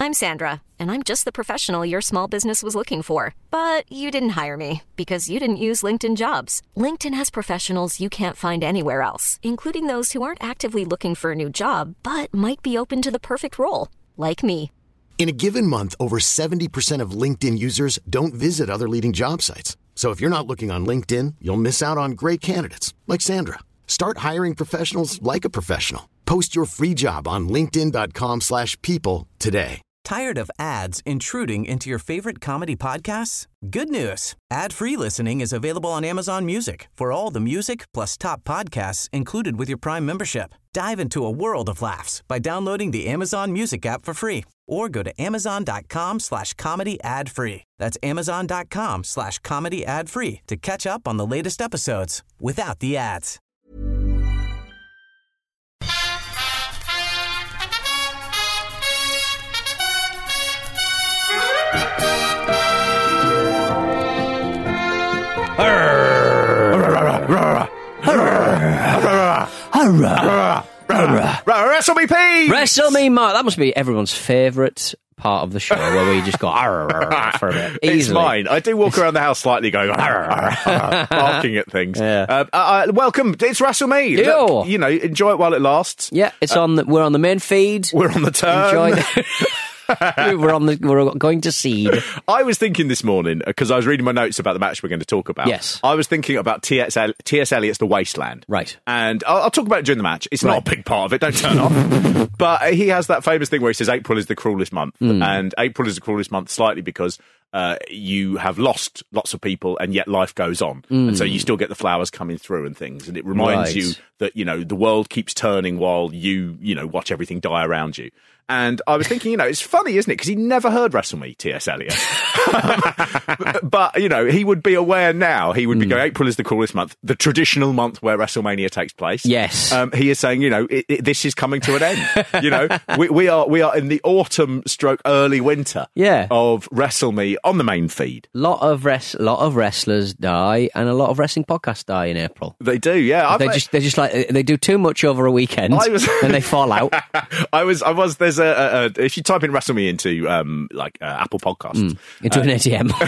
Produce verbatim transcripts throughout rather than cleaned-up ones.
I'm Sandra, and I'm just the professional your small business was looking for. But you didn't hire me because you didn't use LinkedIn Jobs. LinkedIn has professionals you can't find anywhere else, including those who aren't actively looking for a new job, but might be open to the perfect role, like me. In a given month, over seventy percent of LinkedIn users don't visit other leading job sites. So if you're not looking on LinkedIn, you'll miss out on great candidates like Sandra. Start hiring professionals like a professional. Post your free job on linkedin.com slash people today. Tired of ads intruding into your favorite comedy podcasts? Good news. Ad-free listening is available on Amazon Music for all the music plus top podcasts included with your Prime membership. Dive into a world of laughs by downloading the Amazon Music app for free or go to amazon.com slash comedy ad free. That's amazon.com slash comedy ad free to catch up on the latest episodes without the ads. Wrestle me, Pete! Wrestle me, Mark. That must be everyone's favourite part of the show where we just go arr, arr, arr, for a bit. Easily. It's mine. I do walk around the house slightly going arr, arr, arr, barking at things. Yeah. Uh, uh, welcome. It's Wrestle Me. Yo. Look, you know, enjoy it while it lasts. Yeah, it's uh, on. The, we're on the main feed. We're on the turn. Enjoy the- we're on the. We're going to seed. I was thinking this morning because I was reading my notes about the match we're going to talk about. Yes, I was thinking about T S Elliott's The Wasteland. Right, and I'll, I'll talk about it during the match. It's right. not a big part of it. Don't turn off. But he has that famous thing where he says April is the cruelest month, mm. and April is the cruelest month slightly because uh, you have lost lots of people, and yet life goes on, mm. and so you still get the flowers coming through and things, and it reminds right. you that you know the world keeps turning while you you know watch everything die around you. And I was thinking, you know, it's funny, isn't it? Because he never heard Wrestle Me, T S Eliot. um, but, you know, he would be aware now. He would be mm. going, April is the cruelest month, the traditional month where WrestleMania takes place. Yes. Um, he is saying, you know, it, it, this is coming to an end. You know, we, we are we are in the autumn stroke early winter yeah. of Wrestle Me on the main feed. Lot of res- lot of wrestlers die and a lot of wrestling podcasts die in April. They do, yeah. They just they just like they do too much over a weekend I was, and they fall out. I was I was there's A, a, a, if you type in Wrestle Me into um, like uh, Apple Podcasts, mm, into uh, an A T M.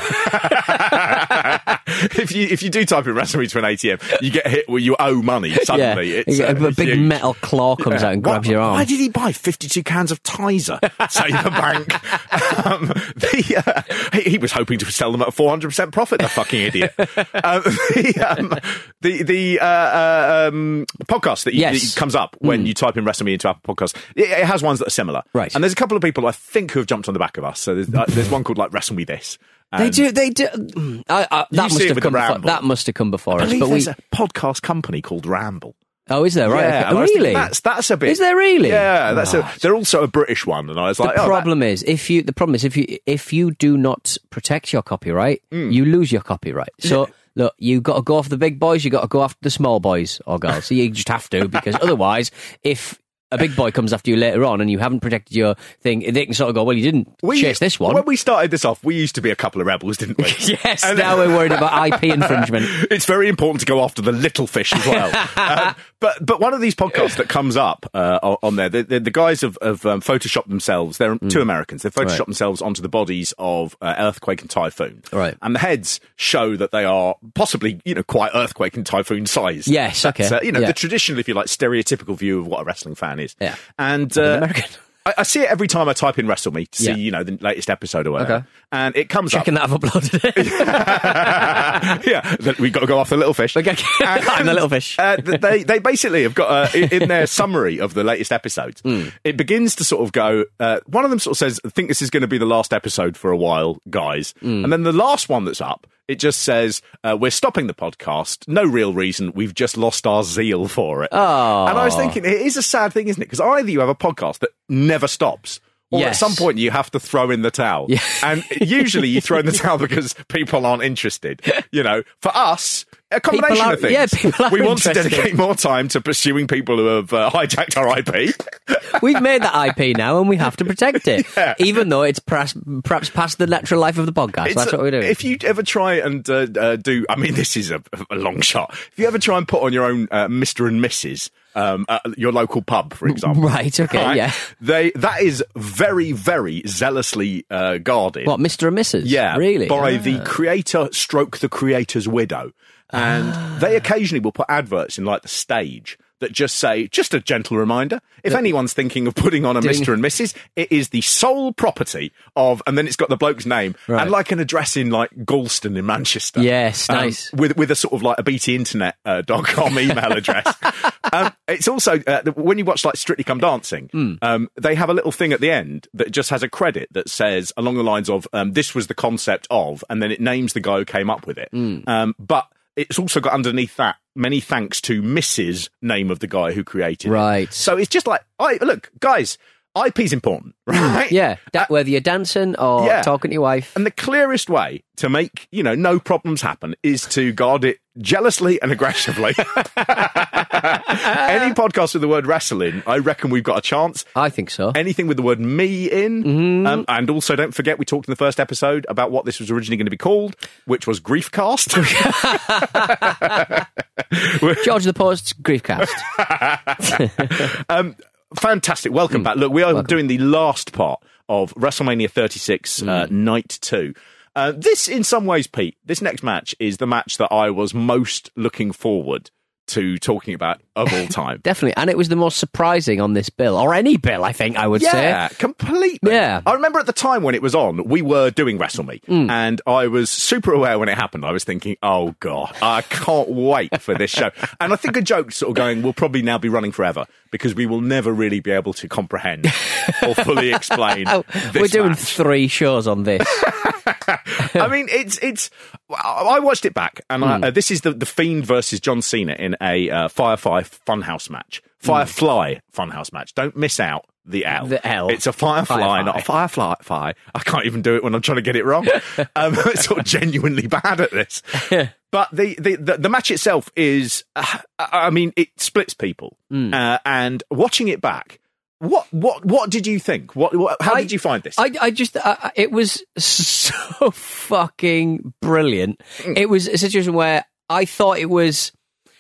if you if you do type in Wrestle Me to an A T M, you get hit where you owe money suddenly. Yeah. It's, uh, a big huge. metal claw comes yeah. out and grabs why, your arm. Why did he buy fifty-two cans of Tizer? Save the bank. Um, the, uh, he, he was hoping to sell them at a four hundred percent profit. The fucking idiot. um, the um, the the uh, uh, um, podcast that, you, yes. that comes up when mm. you type in Wrestle Me into Apple Podcasts, it, it has ones that are similar. Right. And there's a couple of people I think who have jumped on the back of us. So there's, uh, there's one called like Wrestle Me This. They do. They do. I, I, that must have come. Before, that must have come before I us. But there's we... a podcast company called Ramble. Oh, is there? Right. Yeah, okay. Really? That's that's a bit. Is there really? Yeah, that's oh. a. They're also a British one, and I was the like, the oh, problem that... is if you. The problem is if you if you do not protect your copyright, mm. you lose your copyright. So. Yeah. Look, you got to go after the big boys. You got to go after the small boys or girls. So you just have to, because otherwise, if a big boy comes after you later on and you haven't protected your thing, they can sort of go, well, you didn't we, chase this one. When we started this off, we used to be a couple of rebels, didn't we? Yes, and now we're worried about I P infringement. It's very important to go after the little fish as well. um, but but one of these podcasts that comes up uh, on there, the, the, the guys have, have um, photoshopped themselves. They're mm. two Americans. They've photoshopped right. themselves onto the bodies of uh, Earthquake and Typhoon. Right. And the heads show that they are possibly, you know, quite Earthquake and Typhoon size. Yes, okay. That's, uh, you know, yeah. the traditional, if you like, stereotypical view of what a wrestling fan is. Yeah. And And uh, American. I, I see it every time I type in Wrestle Me to see, yeah. you know, the latest episode or whatever. Okay. And it comes Checking up. Checking that I've uploaded it. Yeah, we've got to go off the little fish. Okay. And, I'm the little fish. Uh, they, they basically have got, uh, in, in their summary of the latest episodes, mm. it begins to sort of go, uh, one of them sort of says, I think this is going to be the last episode for a while, guys. Mm. And then the last one that's up, it just says, uh, we're stopping the podcast. No real reason. We've just lost our zeal for it. Oh. And I was thinking, it is a sad thing, isn't it? Because either you have a podcast that never stops, or yes. at some point you have to throw in the towel. Yeah. And usually you throw in the towel because people aren't interested. You know, for us, a combination are, of things. Yeah, people are we want interested. to dedicate more time to pursuing people who have uh, hijacked our I P. We've made that I P now and we have to protect it. Yeah. Even though it's perhaps, perhaps past the natural life of the podcast. It's That's a, what we're doing. If you ever try and uh, uh, do, I mean, this is a, a long shot. If you ever try and put on your own uh, Mister and Missus um, at your local pub, for example. Right, okay, Right? yeah. They that is very, very zealously uh, guarded. What, Mister and Missus? Yeah, Really? by Ah. the creator stroke the creator's widow. And Ah. they occasionally will put adverts in like the stage that just say, just a gentle reminder, if anyone's thinking of putting on a Doing- Mister and Missus, it is the sole property of, and then it's got the bloke's name, Right. and like an address in like Galston in Manchester. Yes, Um, nice. with with a sort of like a B T internet uh, dot com email address. um, it's also, uh, when you watch like Strictly Come Dancing, Hmm. um, they have a little thing at the end that just has a credit that says along the lines of, um, this was the concept of, and then it names the guy who came up with it. Hmm. Um, but it's also got underneath that many thanks to Missus name of the guy who created it. Right. So it's just like, I look, guys, I P's important, right? Yeah, da- whether you're dancing or yeah. talking to your wife. And the clearest way to make, you know, no problems happen is to guard it jealously and aggressively. Any podcast with the word wrestling, I reckon we've got a chance. I think so. Anything with the word me in. Mm-hmm. Um, and also, don't forget, we talked in the first episode about what this was originally going to be called, which was Griefcast. George the Post's Griefcast. um, fantastic. Welcome back. Look, we are doing the last part of WrestleMania thirty-six, uh, Night two. Uh, this, in some ways, Pete, this next match is the match that I was most looking forward to talking about of all time. Definitely. And it was the most surprising on this bill, or any bill, I think I would Yeah, say. completely. Yeah. I remember at the time when it was on, we were doing WrestleMe, Mm. and I was super aware when it happened. I was thinking, oh, God, I can't wait for this show. And I think a joke sort of going, we'll probably now be running forever because we will never really be able to comprehend or fully explain Oh, this we're doing match. three shows on this. I mean, it's it's. I watched it back, and I, uh, this is the the Fiend versus John Cena in a uh, Firefly Funhouse match. Firefly Funhouse match. Don't miss out the L. The L. It's a Firefly, Firefly. not a Firefly. Fire. I can't even do it when I'm trying to get it wrong. um, I'm sort of genuinely bad at this. But the, the, the, the match itself is, uh, I mean, it splits people. Mm. Uh, and watching it back, what what what did you think? What, what how I- did you find this? I, I just, uh, it was so fucking brilliant. It was a situation where I thought it was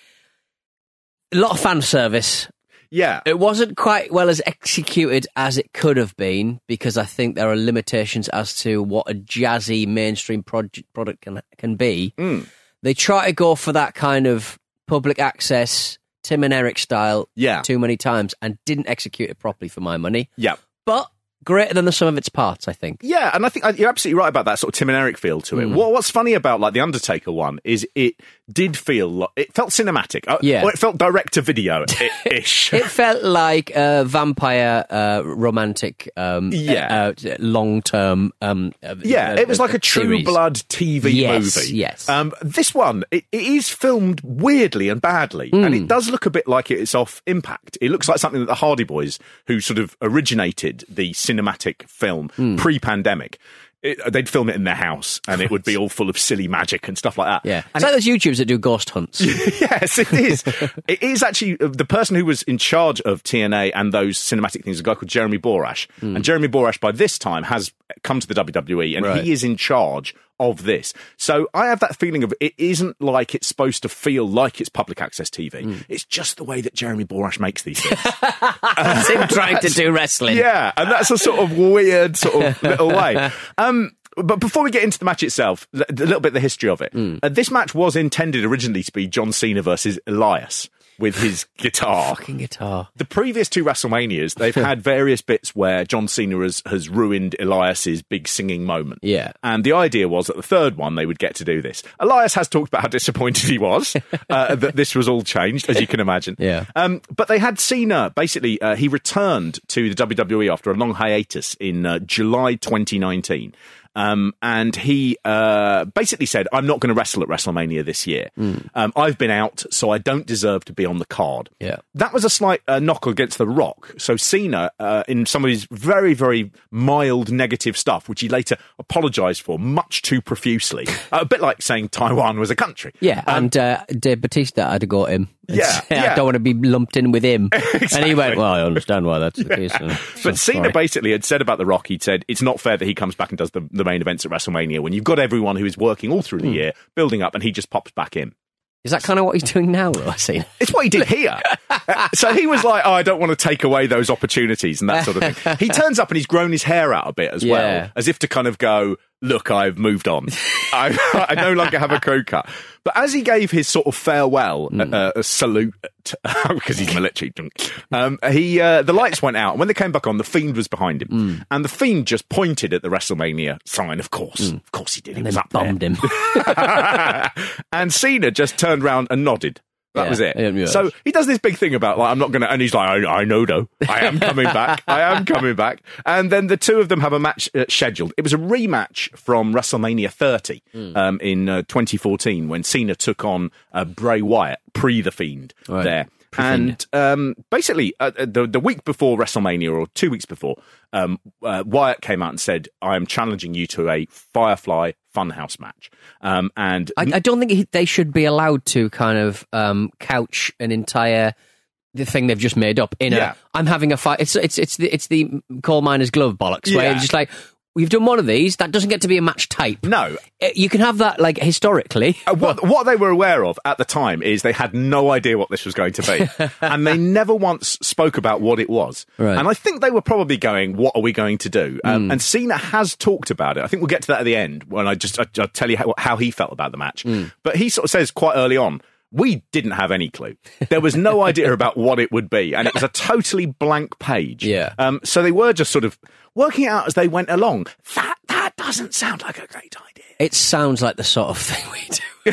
a lot of fan service. yeah. It wasn't quite well as executed as it could have been because I think there are limitations as to what a jazzy mainstream project, product can can be. Mm. They try to go for that kind of public access, Tim and Eric style Yeah. too many times and didn't execute it properly for my money. Yeah. But greater than the sum of its parts, I think. Yeah, and I think uh, you're absolutely right about that sort of Tim and Eric feel to it. Mm. What, what's funny about like the Undertaker one is it did feel like, it felt cinematic. Uh, Yeah. Or it felt direct to video ish. It felt like a vampire uh, romantic, um, Yeah. uh, long term. Um, uh, Yeah, uh, it was like a True series. Blood T V Yes, movie. yes. Um, this one, it, it is filmed weirdly and badly, and Hmm. it does look a bit like it's off Impact. It looks like something that the Hardy Boys, who sort of originated the cinematic film Hmm. pre-pandemic, it, they'd film it in their house, and it would be all full of silly magic and stuff like that. Yeah, And it's like those YouTubers that do ghost hunts. Yes, it is. It is actually the person who was in charge of T N A and those cinematic things, a guy called Jeremy Borash. And Jeremy Borash, by this time, has come to the W W E and Right. he is in charge of this. So I have that feeling of it isn't like it's supposed to feel like it's public access T V. It's just the way that Jeremy Borash makes these things. That's him trying to do wrestling. Yeah, and that's a sort of weird sort of little way. Um, but before we get into the match itself, a little bit of the history of it. Uh, this match was intended originally to be John Cena versus Elias with his guitar. Fucking guitar. The previous two WrestleManias, they've had various bits where John Cena has, has ruined Elias's big singing moment. Yeah. And the idea was that the third one, they would get to do this. Elias has talked about how disappointed he was uh, that this was all changed, as you can imagine. Yeah. Um, but they had Cena, basically, uh, he returned to the W W E after a long hiatus in uh, July twenty nineteen. Um, and he uh, basically said, I'm not going to wrestle at WrestleMania this year. Mm. Um, I've been out, so I don't deserve to be on the card. Yeah. That was a slight uh, knock against The Rock. So Cena, uh, in some of his very, very mild negative stuff, which he later apologised for much too profusely, uh, a bit like saying Taiwan was a country. Yeah, Um, and uh, Dave Batista had to go at him. and Yeah, say, I yeah. don't want to be lumped in with him. And Exactly. he went, well, I understand why that's the case. And so But Cena sorry. basically had said about The Rock, he'd said, it's not fair that he comes back and does the, the main events at WrestleMania when you've got everyone who is working all through the year, building up, and he just pops back in. Is that kind of what he's doing now, though, I see? It's what he did here. Uh, so he was like, oh, I don't want to take away those opportunities and that sort of thing. He turns up and he's grown his hair out a bit as Yeah. well, as if to kind of go, look, I've moved on. I, I no longer have a crew cut. But as he gave his sort of farewell Mm. uh, uh, salute, because he's military, um, he uh, the lights went out. And when they came back on, the Fiend was behind him. Mm. And the Fiend just pointed at the WrestleMania sign, of course. Of course he did. He And was then up there. bombed him. And Cena just turned around and nodded. That Yeah, was it. yeah, yeah. So he does this big thing about, like, I'm not going to, and he's like, I, I know, though. I am coming back. I am coming back. And then the two of them have a match uh, scheduled. It was a rematch from WrestleMania thirty Mm. um, in uh, twenty fourteen when Cena took on uh, Bray Wyatt, pre The Fiend, Right. there. Pre-Fiend. And um, basically, uh, the, the week before WrestleMania, or two weeks before, um, uh, Wyatt came out and said, I am challenging you to a Firefly Funhouse match. Um, and I, I don't think he, they should be allowed to kind of um, couch an entire the thing they've just made up in Yeah. a. I'm having a fight. It's it's it's the it's the coal miner's glove bollocks where Yeah. you're just like, we've done one of these. That doesn't get to be a match type. no, Uh, You can have that like historically. Uh, what, what they were aware of at the time is they had no idea what this was going to be. And they never once spoke about what it was. Right. And I think they were probably going, what are we going to do? Um, And Cena has talked about it. I think we'll get to that at the end when I just I, I'll tell you how, how he felt about the match. But he sort of says quite early on, we didn't have any clue. There was no idea about what it would be. And it was a totally blank page. Yeah. Um, so they were just sort of working it out as they went along. That, that doesn't sound like a great idea. It sounds like the sort of thing we do.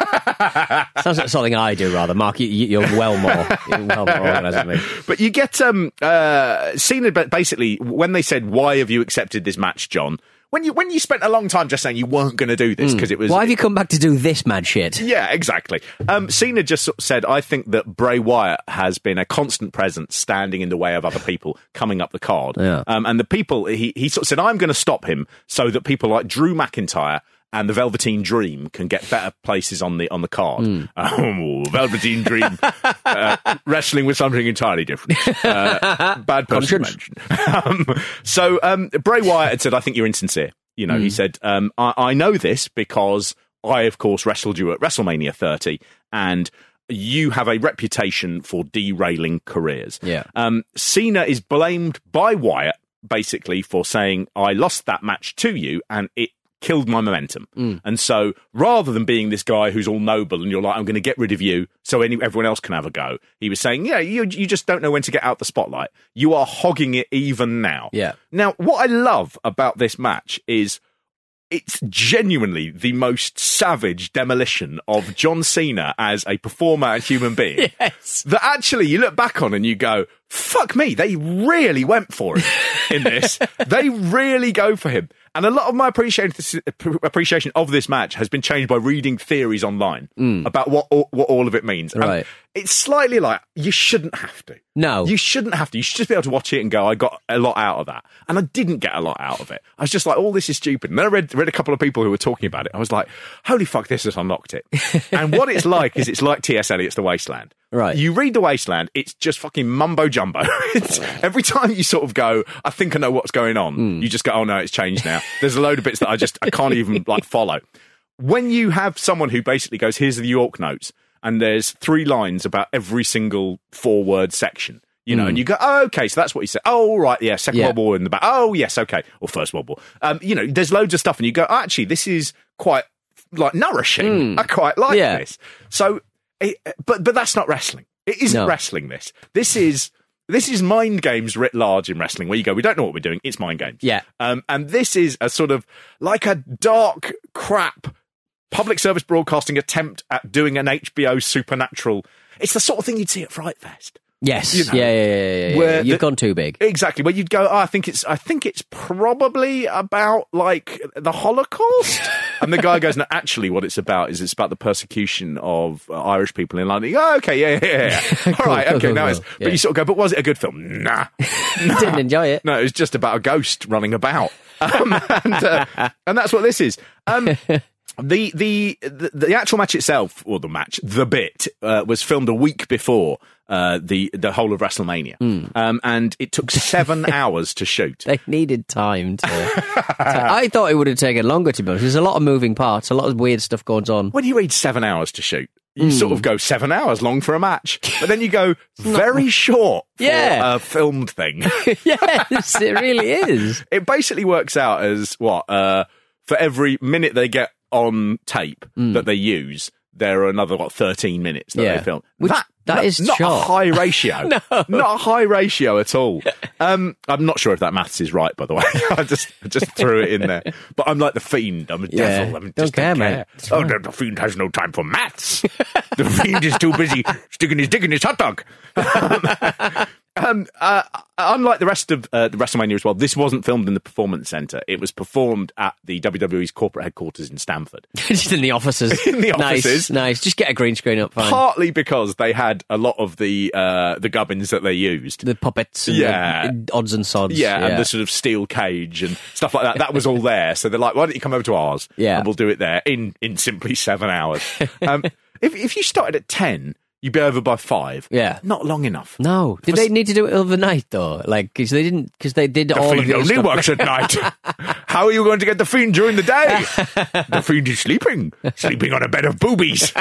Sounds like something I do, rather. Mark, you, you're well more, you're well more organised than me. But you get um uh Cena, but basically when they said, why have you accepted this match, John? When you when you spent a long time just saying you weren't going to do this because it was Why have you come back to do this mad shit? yeah, exactly. Um, Cena just sort of said, I think that Bray Wyatt has been a constant presence standing in the way of other people coming up the card. Yeah. Um, and the people, he, he sort of said, I'm going to stop him so that people like Drew McIntyre and the Velveteen Dream can get better places on the on the card. Mm. Oh, Velveteen Dream uh, wrestling with something entirely different. Uh, bad person to mention. Um, so um, Bray Wyatt had said, I think you're insincere. You know, Mm. he said, um, I, I know this because I, of course, wrestled you at WrestleMania thirty, and you have a reputation for derailing careers. Yeah. Um, Cena is blamed by Wyatt, basically, for saying, I lost that match to you, and it killed my momentum. Mm. And so rather than being this guy who's all noble and you're like, I'm going to get rid of you so any, everyone else can have a go, he was saying, yeah, you, you just don't know when to get out the spotlight. You are hogging it even now. Yeah. Now, what I love about this match is it's genuinely the most savage demolition of John Cena as a performer and human being. Yes. That actually you look back on and you go, fuck me, they really went for it in this. They really go for him. And a lot of my appreciation appreciation of this match has been changed by reading theories online about what all, what all of it means. And Right. it's slightly like, you shouldn't have to. No. You shouldn't have to. You should just be able to watch it and go, I got a lot out of that. And I didn't get a lot out of it. I was just like, all this is stupid. And then I read, read a couple of people who were talking about it. I was like, holy fuck, this has unlocked it. And what it's like is it's like T S Eliot's The Wasteland. Right. You read The Wasteland, it's just fucking mumbo jumbo. It's, every time you sort of go, I think I know what's going on, Mm. you just go, oh no, it's changed now. There's a load of bits that I just, I can't even like follow. When you have someone who basically goes, here's the York notes, and there's three lines about every single four word section, you know, and you go, oh, okay, so that's what he said. Oh, right, yeah, Second Yeah. World War in the back. Oh, yes, okay. Or First World War. Um, you know, there's loads of stuff, and you go, oh, actually, this is quite like nourishing. I quite like Yeah. this. So, it, but but that's not wrestling. It isn't No. wrestling. This this is this is mind games writ large in wrestling, where you go, we don't know what we're doing. It's mind games. Yeah. Um, and this is a sort of like a dark crap public service broadcasting attempt at doing an H B O supernatural. It's the sort of thing you'd see at Fright Fest. Yes. You know, yeah, yeah, yeah, yeah, yeah. where You've the- gone too big. Exactly. Where you'd go, oh, I think it's, I think it's probably about like the Holocaust. And the guy goes, no, actually, what it's about is it's about the persecution of uh, Irish people in London. Oh, okay, yeah, yeah, yeah. All right, cool, okay, cool, now cool. it's. But Yeah. you sort of go, but was it a good film? Nah, Didn't enjoy it. no, it was just about a ghost running about, um, and uh, and that's what this is. Um, The, the the the actual match itself, or the match, the bit, uh, was filmed a week before uh, the the whole of WrestleMania, um, and it took seven hours to shoot. They needed time to, to- I thought it would have taken longer, to be honest. There's a lot of moving parts, a lot of weird stuff going on. When you read seven hours to shoot, you mm. sort of go seven hours long for a match, but then you go very short for yeah. a filmed thing. Yes, it really is. It basically works out as what, uh, for every minute they get on tape mm. that they use, there are another, what, thirteen minutes that yeah. they film. Which, that that not, is not short. a high ratio. No. Not a high ratio at all. Um, I'm not sure if that maths is right, by the way. I just I just threw it in there. But I'm like the Fiend. I'm a yeah. devil. I mean, don't just care, don't care. man. Oh, the, the Fiend has no time for maths. The Fiend is too busy sticking his dick in his hot dog. Um, uh, unlike the rest of uh, the WrestleMania as well, this wasn't filmed in the Performance Center. It was performed at the W W E's corporate headquarters in Stamford. Just in the offices. In the offices. Nice, nice. Just get a green screen up, fine. Partly because they had a lot of the uh, the gubbins that they used. The puppets and yeah. the odds and sods. Yeah, yeah, and the sort of steel cage and stuff like that. That was all there. So they're like, why don't you come over to ours? Yeah. And we'll do it there in, in simply seven hours. Um, if, if you started at ten... you'd be over by five. Yeah. Not long enough. No. Did For they need to do it overnight, though? Like, because they didn't, because they did the all Fiend of the only stuff. works at night. How are you going to get the Fiend during the day? The Fiend is sleeping. Sleeping on a bed of boobies.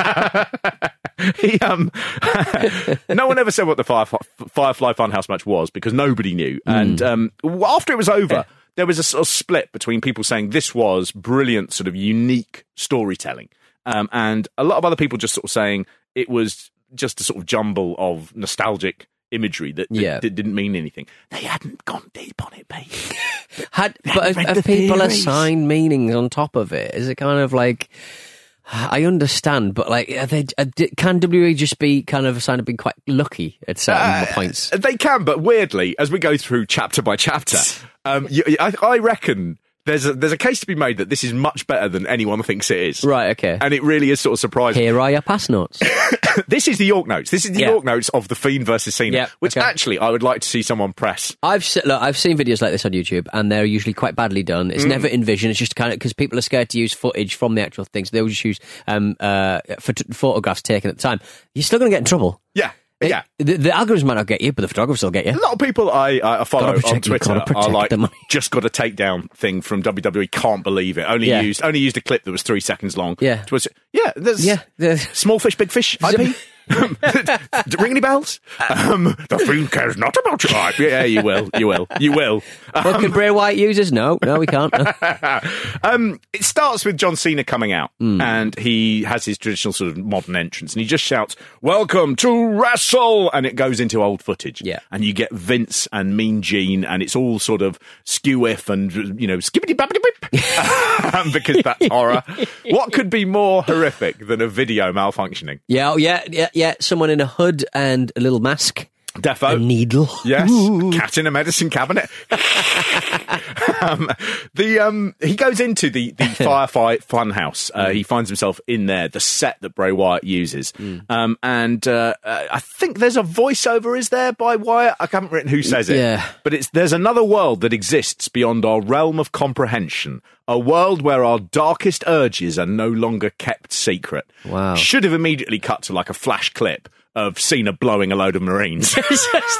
he, um, no one ever said what the Firefly, Firefly Funhouse match was because nobody knew. Mm. And um, after it was over, there was a sort of split between people saying this was brilliant, sort of unique storytelling. Um, and a lot of other people just sort of saying it was just a sort of jumble of nostalgic imagery that, that, yeah. that didn't mean anything. They hadn't gone deep on it, Pete. Had, but have, have people assigned meanings on top of it? Is it kind of like... I understand, but like, are they, are, can W W E just be kind of assigned to being quite lucky at certain uh, points? They can, but weirdly, as we go through chapter by chapter, um, you, I, I reckon there's a, there's a case to be made that this is much better than anyone thinks it is. Right, okay. And it really is sort of surprising. Here are your pass notes. This is the York notes. This is the yeah. York notes of The Fiend versus Cena, yeah, which okay. actually I would like to see someone press. I've se- look, I've seen videos like this on YouTube, and they're usually quite badly done. It's mm. never in vision. It's just kind of because people are scared to use footage from the actual things. So they will just use um, uh, phot- photographs taken at the time. You're still going to get in trouble. Yeah. It, yeah, the, the algorithms might not get you, but the photographers will get you. A lot of people I, I follow protect, on Twitter are like, them. just got a takedown thing from W W E. Can't believe it. Only yeah. used only used a clip that was three seconds long. Yeah, was, yeah. There's yeah. The, small fish, big fish. I P. Ring any bells? Um, the Fiend cares not about your I P. Yeah, you will. You will. You will. Um, what can Bray Wyatt use? No, no, we can't. um, it starts with John Cena coming out, mm. and he has his traditional sort of modern entrance, and he just shouts, "Welcome to Wrestle!" And it goes into old footage. Yeah. And you get Vince and Mean Gene, and it's all sort of skew-iff and, you know, skippity-babbity-whip, because that's horror. What could be more horrific than a video malfunctioning? Yeah, oh, yeah, yeah, yeah. Someone in a hood and a little mask. Defo. A needle. Yes. Ooh. Cat in a medicine cabinet. um, the um, he goes into the, the Firefly Funhouse. Uh, mm. He finds himself in there, the set that Bray Wyatt uses. Mm. Um, and uh, I think there's a voiceover, is there, by Wyatt? I haven't written who says it. Yeah. But it's there's another world that exists beyond our realm of comprehension. A world where our darkest urges are no longer kept secret. Wow. Should have immediately cut to like a flash clip of Cena blowing a load of Marines. oh,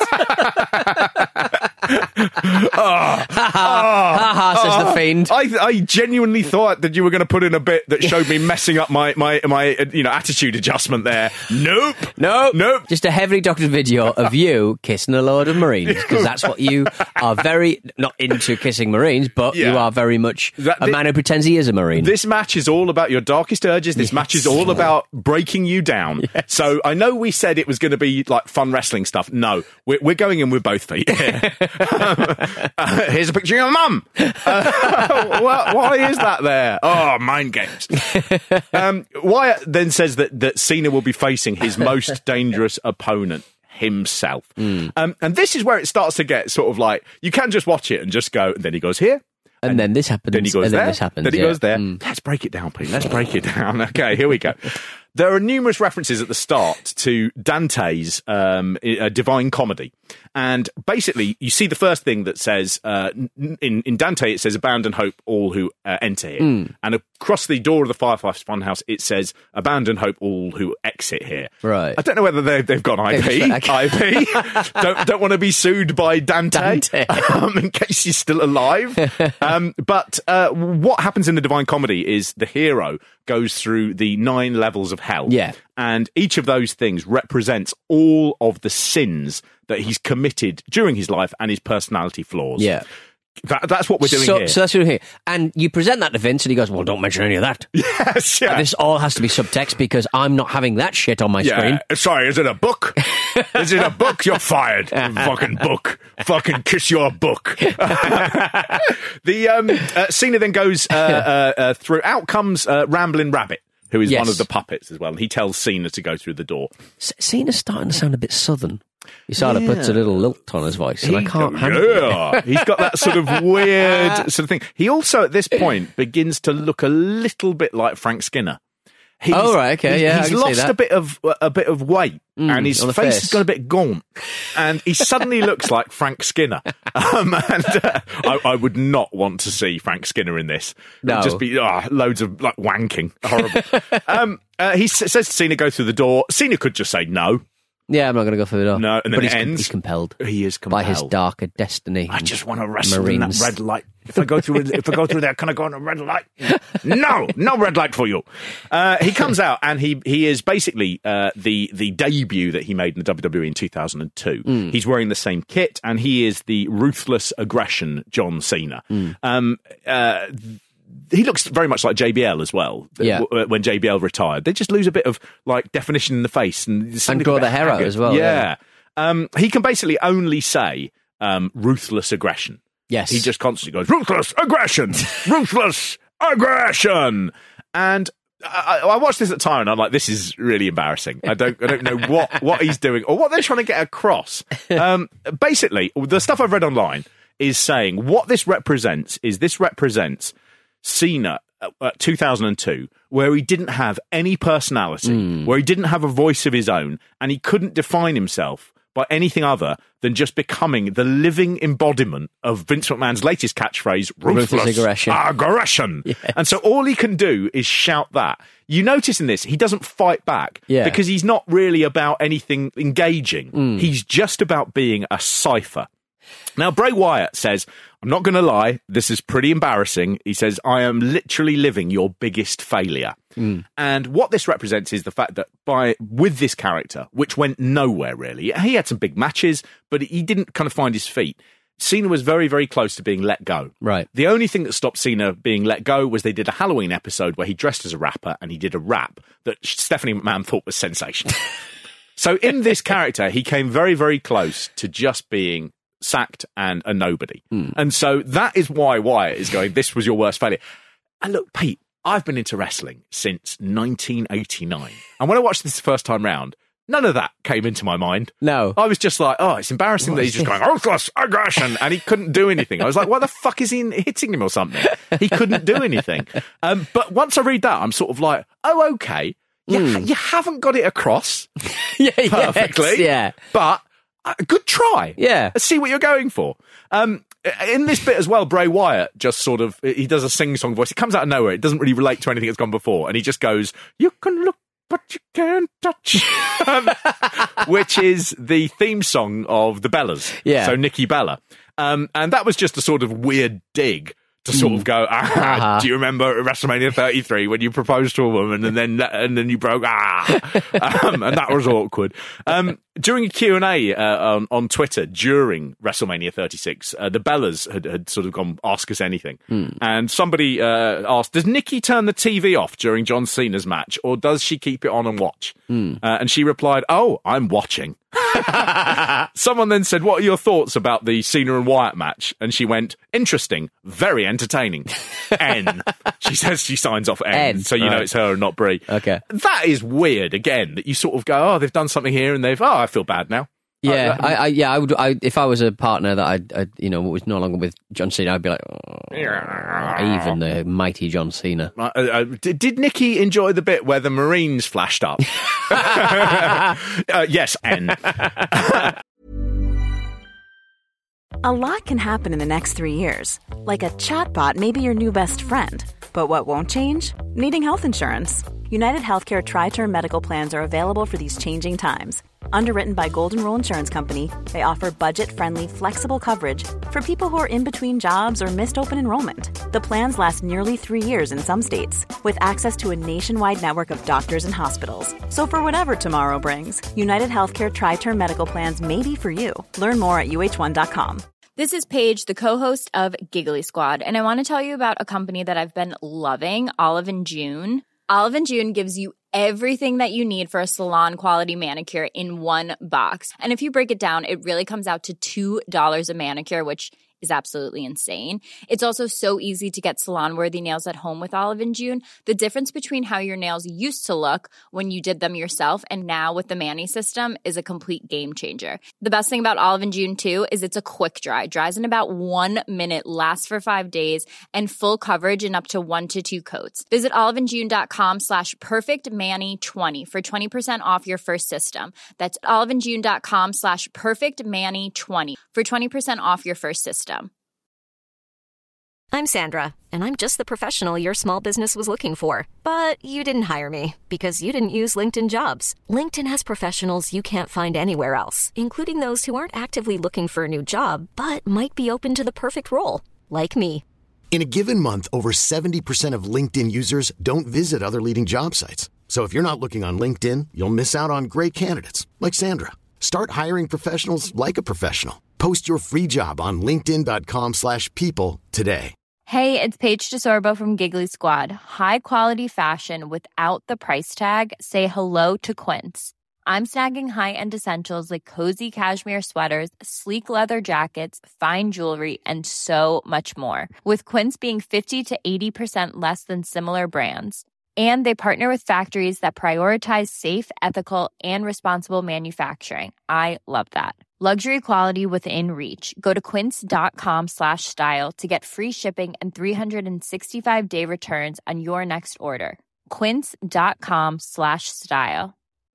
ha ha, says the Fiend. I, I genuinely thought that you were going to put in a bit that showed me messing up my, my, my you know, attitude adjustment there. Nope. Nope. Nope. Just a heavily doctored video of you kissing a load of Marines, because that's what you are very, not into kissing Marines, but yeah. you are very much that, a this, man who pretends he is a Marine. This match is all about your darkest urges. This yes. match is all about breaking you down. Yes. So I know we said it was going to be like fun wrestling stuff. No, we're, we're going in with both feet. um, uh, here's a picture of your mum. Uh, why, why is that there? Oh, mind games. Um, Wyatt then says that, that Cena will be facing his most dangerous opponent, himself. Mm. Um, and this is where it starts to get sort of like, you can just watch it and just go, and then he goes here. And, and then this happens. Then he goes and there. Then this happens. Then he yeah. goes there. Mm. Let's break it down, Pete. Let's break it down. Okay, here we go. There are numerous references at the start to Dante's um, uh, Divine Comedy. And basically, you see the first thing that says, uh, in, in Dante, it says, abandon hope all who uh, enter here. Mm. And across the door of the Fireflies Funhouse, it says, abandon hope all who exit here. Right. I don't know whether they've, they've got I P. I P. don't, don't want to be sued by Dante, Dante. Um, in case he's still alive. um, but uh, what happens in the Divine Comedy is the hero goes through the nine levels of hell. Yeah. And each of those things represents all of the sins that he's committed during his life and his personality flaws. Yeah. That, that's what we're doing so, here. So that's what we're here. And you present that to Vince and he goes, well, don't mention any of that. Yes, yeah. And this all has to be subtext because I'm not having that shit on my yeah. screen. Sorry, is it a book? Is it a book? You're fired. Fucking book. Fucking kiss your book. the um, uh, Cena then goes uh, uh, uh, through. Out comes uh, Ramblin' Rabbit, who is yes. one of the puppets as well. And he tells Cena to go through the door. C- Cena's starting to sound a bit southern. He sort of yeah. puts a little lilt on his voice, and he, I can't handle yeah. it. He's got that sort of weird sort of thing. He also, at this point, begins to look a little bit like Frank Skinner. He's, oh right, okay, he's, yeah. He's lost a bit of a bit of weight, mm, and his face, face has got a bit gaunt, and he suddenly looks like Frank Skinner. Um, and uh, I, I would not want to see Frank Skinner in this. It no, would just be oh, loads of like wanking, horrible. um, uh, he s- says to Cena, "Go through the door." Cena could just say no. Yeah, I'm not going to go through the door. No, and then but it he's, ends. He's compelled. He is compelled by his darker destiny. I just want to wrestle Marines. in that red light. If I go through, if I go through there, can I go on a red light? No, no red light for you. Uh, he comes out and he he is basically uh, the the debut that he made in the W W E in two thousand two. Mm. He's wearing the same kit and he is the ruthless aggression John Cena. Mm. Um, uh, He looks very much like J B L as well. Yeah. When J B L retired, they just lose a bit of like definition in the face and and grow the hair out as well. Yeah, yeah. Um, he can basically only say um, ruthless aggression. Yes, he just constantly goes ruthless aggression, ruthless aggression, and I, I watched this at the time and I'm like, this is really embarrassing. I don't, I don't know what what he's doing or what they're trying to get across. Um, basically, the stuff I've read online is saying what this represents is this represents Cena at two thousand two, where he didn't have any personality, mm. where he didn't have a voice of his own, and he couldn't define himself by anything other than just becoming the living embodiment of Vince McMahon's latest catchphrase, ruthless, ruthless aggression. aggression. Yes. And so all he can do is shout that. You notice in this, he doesn't fight back yeah. because he's not really about anything engaging. Mm. He's just about being a cipher. Now, Bray Wyatt says, I'm not going to lie, this is pretty embarrassing. He says, I am literally living your biggest failure. Mm. And what this represents is the fact that by with this character, which went nowhere really, he had some big matches, but he didn't kind of find his feet. Cena was very, very close to being let go. Right. The only thing that stopped Cena being let go was they did a Halloween episode where he dressed as a rapper and he did a rap that Stephanie McMahon thought was sensational. So in this character, he came very, very close to just being sacked and a nobody. Mm. And so that is why Wyatt is going, this was your worst failure. And look, Pete, I've been into wrestling since nineteen eighty-nine. And when I watched this the first time round, none of that came into my mind. No. I was just like, oh, it's embarrassing what that he's just going, ruthless aggression, and he couldn't do anything. I was like, why the fuck is he hitting him or something? He couldn't do anything. Um, but once I read that, I'm sort of like, oh, okay. You, mm. you haven't got it across yeah, perfectly. Yes, yeah. But a good try. Yeah. Let's see what you're going for. Um, in this bit as well, Bray Wyatt just sort of, he does a sing-song voice. It comes out of nowhere. It doesn't really relate to anything that's gone before. And he just goes, you can look, but you can't touch. um, which is the theme song of the Bellas. Yeah. So Nikki Bella. Um, and that was just a sort of weird dig to sort of go, ah, uh-huh. do you remember WrestleMania thirty-three when you proposed to a woman and then and then you broke, ah, um, and that was awkward. Um, during a Q and A uh, on, on Twitter during WrestleMania thirty-six, uh, the Bellas had, had sort of gone, ask us anything. Mm. And somebody uh, asked, does Nikki turn the T V off during John Cena's match or does she keep it on and watch? Mm. Uh, and she replied, oh, I'm watching. Someone then said, what are your thoughts about the Cena and Wyatt match? And she went, interesting, very entertaining. N. She says she signs off N, N so you right. know it's her and not Brie. Okay. That is weird, again, that you sort of go, oh, they've done something here and they've, oh, I feel bad now. Yeah, oh, I, I, yeah, I would. I, if I was a partner that I, I, you know, was no longer with John Cena, I'd be like, oh, even the mighty John Cena. Uh, uh, did, did Nikki enjoy the bit where the Marines flashed up? uh, yes, N. A lot can happen in the next three years. Like a chatbot may be your new best friend. But what won't change? Needing health insurance. United Healthcare Tri-Term Medical Plans are available for these changing times. Underwritten by Golden Rule Insurance Company, they offer budget-friendly, flexible coverage for people who are in between jobs or missed open enrollment. The plans last nearly three years in some states, with access to a nationwide network of doctors and hospitals. So for whatever tomorrow brings, United Healthcare Tri-Term Medical Plans may be for you. Learn more at U H one dot com. This is Paige, the co-host of Giggly Squad, and I want to tell you about a company that I've been loving, Olive and June. Olive and June gives you everything that you need for a salon-quality manicure in one box. And if you break it down, it really comes out to two dollars a manicure, which is absolutely insane. It's also so easy to get salon-worthy nails at home with Olive and June. The difference between how your nails used to look when you did them yourself and now with the Mani system is a complete game changer. The best thing about Olive and June, too, is it's a quick dry. Dries in about one minute, lasts for five days, and full coverage in up to one to two coats. Visit oliveandjune.com slash perfectmani20 for twenty percent off your first system. That's oliveandjune.com slash perfectmani20 for twenty percent off your first system. I'm Sandra, and I'm just the professional your small business was looking for. But you didn't hire me because you didn't use LinkedIn Jobs. LinkedIn has professionals you can't find anywhere else, including those who aren't actively looking for a new job, but might be open to the perfect role, like me. In a given month, over seventy percent of LinkedIn users don't visit other leading job sites. So if you're not looking on LinkedIn, you'll miss out on great candidates like Sandra. Start hiring professionals like a professional. Post your free job on linkedin.com slash people today. Hey, it's Paige DeSorbo from Giggly Squad. High quality fashion without the price tag. Say hello to Quince. I'm snagging high-end essentials like cozy cashmere sweaters, sleek leather jackets, fine jewelry, and so much more. With Quince being fifty to eighty percent less than similar brands. And they partner with factories that prioritize safe, ethical, and responsible manufacturing. I love that. Luxury quality within reach. Go to quince.com slash style to get free shipping and three sixty-five day returns on your next order. Quince.com slash style.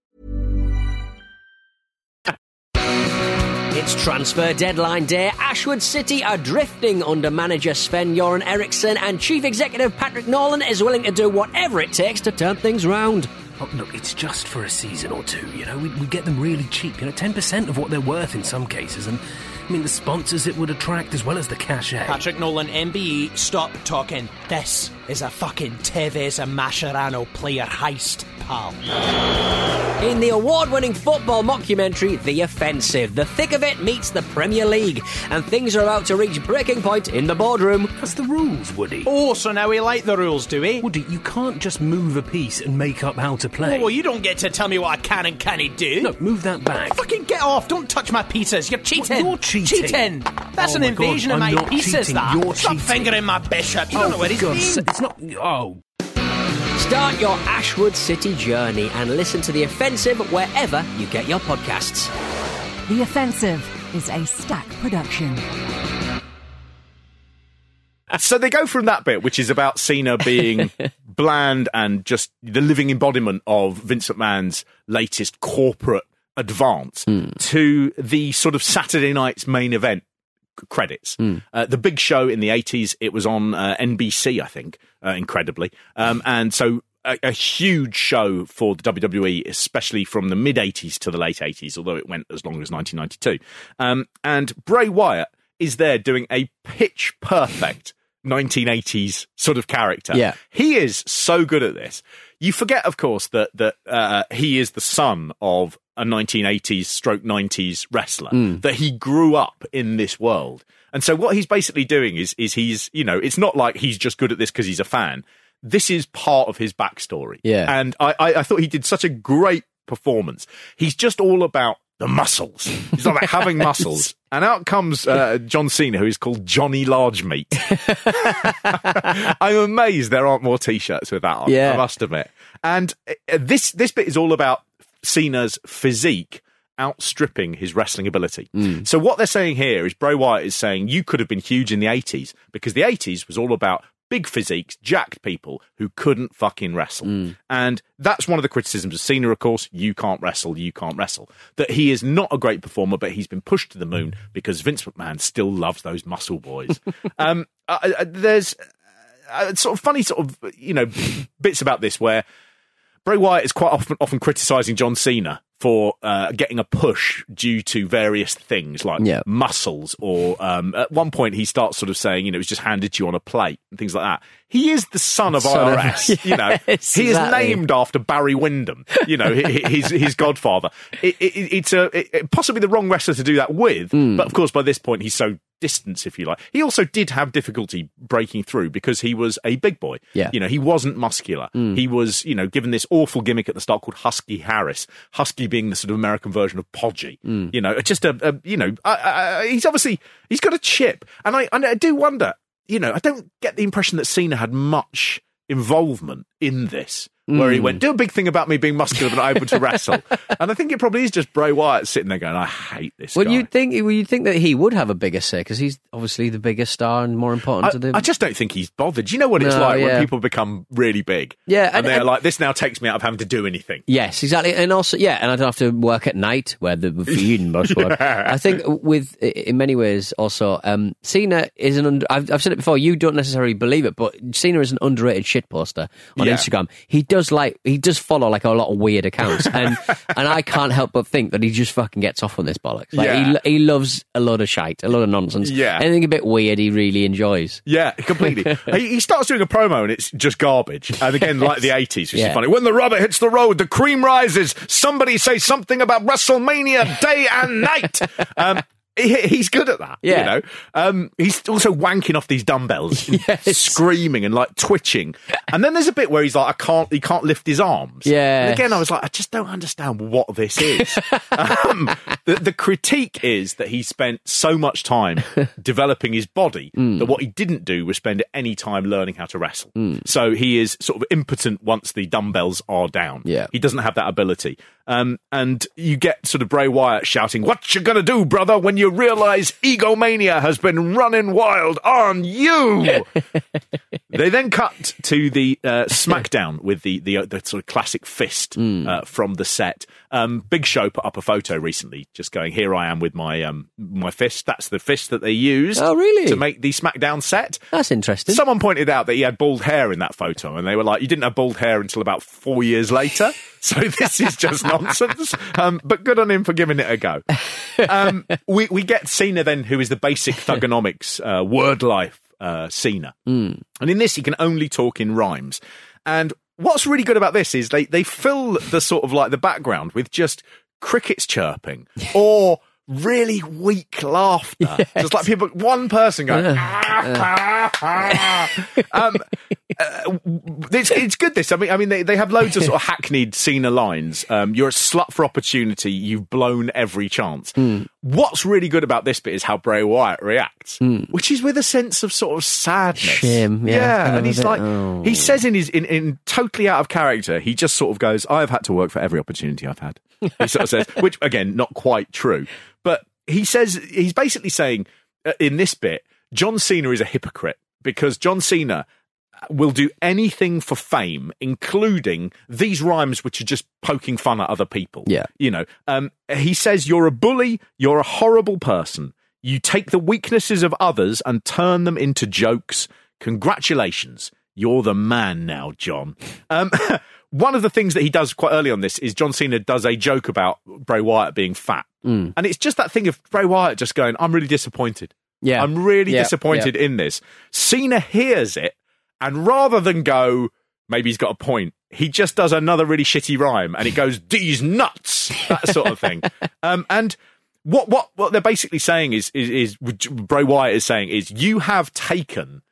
It's transfer deadline day. Ashwood City are drifting under manager Sven-Göran Eriksson, and chief executive Patrick Nolan is willing to do whatever it takes to turn things round. Oh, look, it's just for a season or two, you know. We, we get them really cheap, you know, ten percent of what they're worth in some cases. And, I mean, the sponsors it would attract as well as the cachet. Patrick Nolan, M B E, stop talking. This is a fucking Tevez and Mascherano player heist, pal. In the award-winning football mockumentary, The Offensive, the thick of it meets the Premier League, and things are about to reach breaking point in the boardroom. That's the rules, Woody. Oh, so now we like the rules, do we? Woody, you can't just move a piece and make up how to play. Oh, well, you don't get to tell me what I can and can't do. No, move that back. Fucking get off. Don't touch my pizzas. You're cheating. What, you're cheating. Cheating. That's Oh an my invasion God, of I'm my not pizzas, cheating. that. You're Stop cheating. fingering my bishop. You don't know where he's God, been. it's not... Oh... Start your Ashwood City journey and listen to The Offensive wherever you get your podcasts. The Offensive is a Stack production. So they go from that bit, which is about Cena being bland and just the living embodiment of Vince McMahon's latest corporate advance, mm. to the sort of Saturday night's main event credits. Mm. Uh, the big show in the eighties, it was on uh, N B C, I think, uh, incredibly. Um, and so a, a huge show for the W W E, especially from the mid-eighties to the late eighties, although it went as long as nineteen ninety-two. Um, and Bray Wyatt is there doing a pitch-perfect nineteen eighties sort of character. Yeah. He is so good at this. You forget, of course, that that uh, he is the son of a nineteen eighties stroke nineties wrestler, mm. that he grew up in this world. And so what he's basically doing is, is he's, you know, it's not like he's just good at this because he's a fan. This is part of his backstory. Yeah. And I, I, I thought he did such a great performance. He's just all about the muscles. He's all about having muscles. And out comes uh, John Cena, who is called Johnny Large Meat. I'm amazed there aren't more T-shirts with that on, yeah. I must admit. And uh, this this bit is all about Cena's physique outstripping his wrestling ability. Mm. So what they're saying here is Bray Wyatt is saying you could have been huge in the eighties because the eighties was all about big physiques, jacked people who couldn't fucking wrestle. Mm. And that's one of the criticisms of Cena, of course. You can't wrestle, you can't wrestle. That he is not a great performer, but he's been pushed to the moon because Vince McMahon still loves those muscle boys. um, uh, uh, there's uh, sort of funny sort of, you know, bits about this where Bray Wyatt is quite often, often criticising John Cena for uh, getting a push due to various things like yeah. muscles, or um, at one point he starts sort of saying, you know, it was just handed to you on a plate and things like that. He is the son of son I R S, of, yes, you know. He exactly. is named after Barry Windham, you know, his his godfather. It, it, it's a it, possibly the wrong wrestler to do that with, mm. but of course by this point he's so distant, if you like. He also did have difficulty breaking through because he was a big boy. Yeah. You know, he wasn't muscular. Mm. He was, you know, given this awful gimmick at the start called Husky Harris. Husky being the sort of American version of Podgy. Mm. You know, just a, a you know, uh, uh, he's obviously, he's got a chip. And I, and I do wonder, you know, I don't get the impression that Cena had much involvement in this, where Mm. he went, do a big thing about me being muscular but not able to wrestle. And I think it probably is just Bray Wyatt sitting there going, I hate this Well, guy. you'd think, well, you'd think that he would have a bigger say because he's obviously the biggest star and more important I, to the. I just don't think he's bothered. You know what it's No, like yeah. when people become really big. Yeah, And, and- they're and- like, this now takes me out of having to do anything. Yes, exactly, and also yeah, and I don't have to work at night where the feeding must work. I think with in many ways also, um, Cena is an. Under, I've, I've said it before. You don't necessarily believe it, but Cena is an underrated shit poster on Yeah. Instagram. He does like he does follow like a lot of weird accounts, and and I can't help but think that he just fucking gets off on this bollocks. Like Yeah. he he loves a lot of shite, a lot of nonsense. Yeah. Anything a bit weird, he really enjoys. Yeah, completely. he, he starts doing a promo and it's just garbage. And again, like the eighties, which Yeah. is funny. When the rubber hits the road, the cream rises. Somebody say something about WrestleMania day and night. Um, he, he's good at that. Yeah. You know, um, he's also wanking off these dumbbells, Yes. screaming and like twitching. And then there's a bit where he's like, I can't, he can't lift his arms. Yeah. And again, I was like, I just don't understand what this is. um, the, the critique is that he spent so much time developing his body Mm. that what he didn't do was spend any time learning how to wrestle. So he is sort of impotent once the dumbbells are down. Yeah. He doesn't have that ability. Um, and you get sort of Bray Wyatt shouting, what you gonna do, brother, when you realise egomania has been running wild on you? They then cut to the uh, SmackDown with the, the the sort of classic fist uh, from the set. Um, Big Show put up a photo recently, just going, "Here I am with my um, my fist." That's the fist that they used. Oh, really? To make the SmackDown set. That's interesting. Someone pointed out that he had bald hair in that photo, and they were like, "You didn't have bald hair until about four years later." So this is just nonsense. Um, but good on him for giving it a go. Um, we we get Cena then, who is the basic thugonomics uh, word life uh, Cena, Mm. and in this he can only talk in rhymes. And what's really good about this is they they fill the sort of like the background with just crickets chirping or really weak laughter. Yes. Just like people, one person going, ah, ah, ah. um, uh, it's, it's good this. I mean, I mean, they, they have loads of sort of hackneyed Cena lines. Um, you're a slut for opportunity. You've blown every chance. Mm. What's really good about this bit is how Bray Wyatt reacts, Mm. which is with a sense of sort of sadness. Shame, yeah. and A he's bit, like, oh. he says in his, in, in totally out of character, he just sort of goes, I've had to work for every opportunity I've had. He sort of says, which again, not quite true. But he says, he's basically saying uh, in this bit, John Cena is a hypocrite because John Cena will do anything for fame, including these rhymes which are just poking fun at other people. Yeah. You know, um, he says, you're a bully, you're a horrible person. You take the weaknesses of others and turn them into jokes. Congratulations. You're the man now, John. Um, one of the things that he does quite early on this is John Cena does a joke about Bray Wyatt being fat. Mm. And it's just that thing of Bray Wyatt just going, I'm really disappointed. Yeah. I'm really Yeah, disappointed in this. Cena hears it, and rather than go, maybe he's got a point, he just does another really shitty rhyme, and it goes, D's nuts, that sort of thing. Um, and what what what they're basically saying is, is, is Bray Wyatt is saying is, you have taken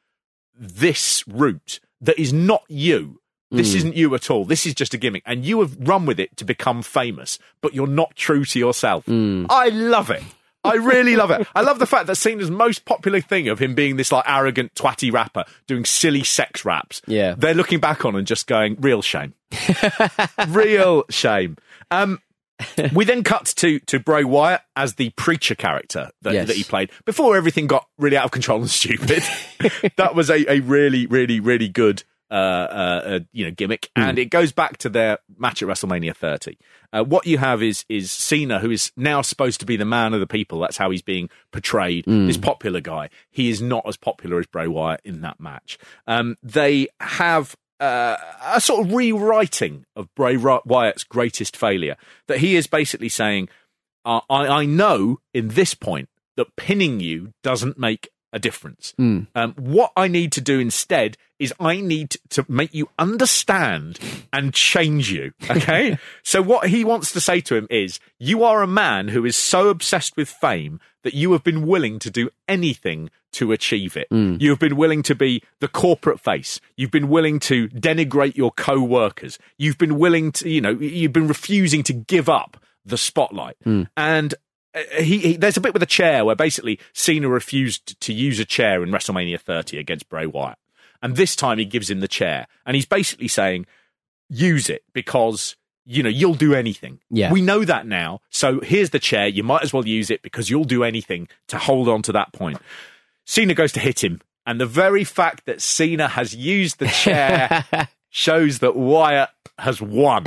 this route that is not you. This Mm. isn't you at all. This is just a gimmick. And you have run with it to become famous, but you're not true to yourself. Mm. I love it. I really love it. I love the fact that Cena's most popular thing of him being this like arrogant, twatty rapper doing silly sex raps. Yeah. They're looking back on and just going, real shame. Real shame. Um, we then cut to to Bray Wyatt as the preacher character that, Yes. that he played before everything got really out of control and stupid. That was a, a really, really, really good uh, uh, uh, you know gimmick, Mm. and it goes back to their match at WrestleMania thirty. Uh, what you have is is Cena, who is now supposed to be the man of the people. That's how he's being portrayed. Mm. This popular guy. He is not as popular as Bray Wyatt in that match. Um, they have. Uh, a sort of rewriting of Bray Wyatt's greatest failure, that he is basically saying, uh, I, I know in this point that pinning you doesn't make a difference. Mm. Um, what I need to do instead is I need to make you understand and change you. Okay? So what he wants to say to him is, you are a man who is so obsessed with fame that you have been willing to do anything to achieve it. Mm. You've been willing to be the corporate face. You've been willing to denigrate your co-workers. You've been willing to, you know, you've been refusing to give up the spotlight. Mm. And uh, he, he there's a bit with a chair where basically Cena refused to use a chair in WrestleMania thirty against Bray Wyatt. And this time he gives him the chair. And he's basically saying, use it because, you know, you'll do anything. Yeah. We know that now. So here's the chair. You might as well use it because you'll do anything to hold on to that point. Cena goes to hit him, and the very fact that Cena has used the chair shows that Wyatt has won.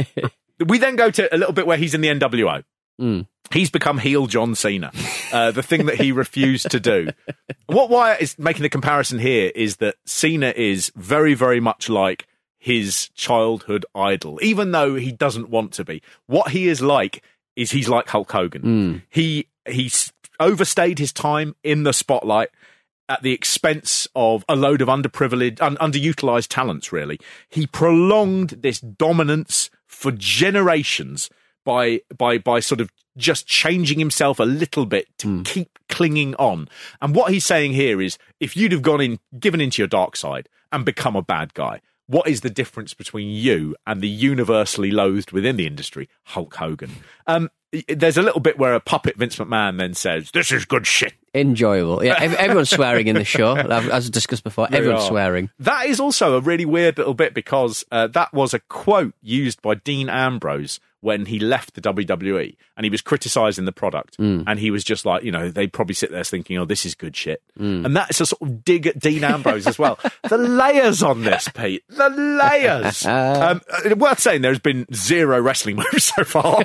We then go to a little bit where he's in the N W O. Mm. He's become heel John Cena, uh, the thing that he refused to do. What Wyatt is making the comparison here is that Cena is very, very much like his childhood idol, even though he doesn't want to be. What he is like is he's like Hulk Hogan. Mm. He he's overstayed his time in the spotlight at the expense of a load of underprivileged, un- underutilized talents, really. He prolonged this dominance for generations by by by sort of just changing himself a little bit to Mm. keep clinging on. And what he's saying here is, if you'd have gone in, given into your dark side and become a bad guy, what is the difference between you and the universally loathed within the industry, Hulk Hogan? Um, there's a little bit where a puppet Vince McMahon then says, "This is good shit." Enjoyable. Yeah, ev- everyone's swearing in the show, as discussed before. They Everyone's are. swearing. That is also a really weird little bit because uh, that was a quote used by Dean Ambrose when he left the W W E, and he was criticising the product, Mm. and he was just like, you know, they'd probably sit there thinking, oh, this is good shit. Mm. And that's a sort of dig at Dean Ambrose as well. The layers on this, Pete. The layers. um, uh, worth saying, there's been zero wrestling moves so far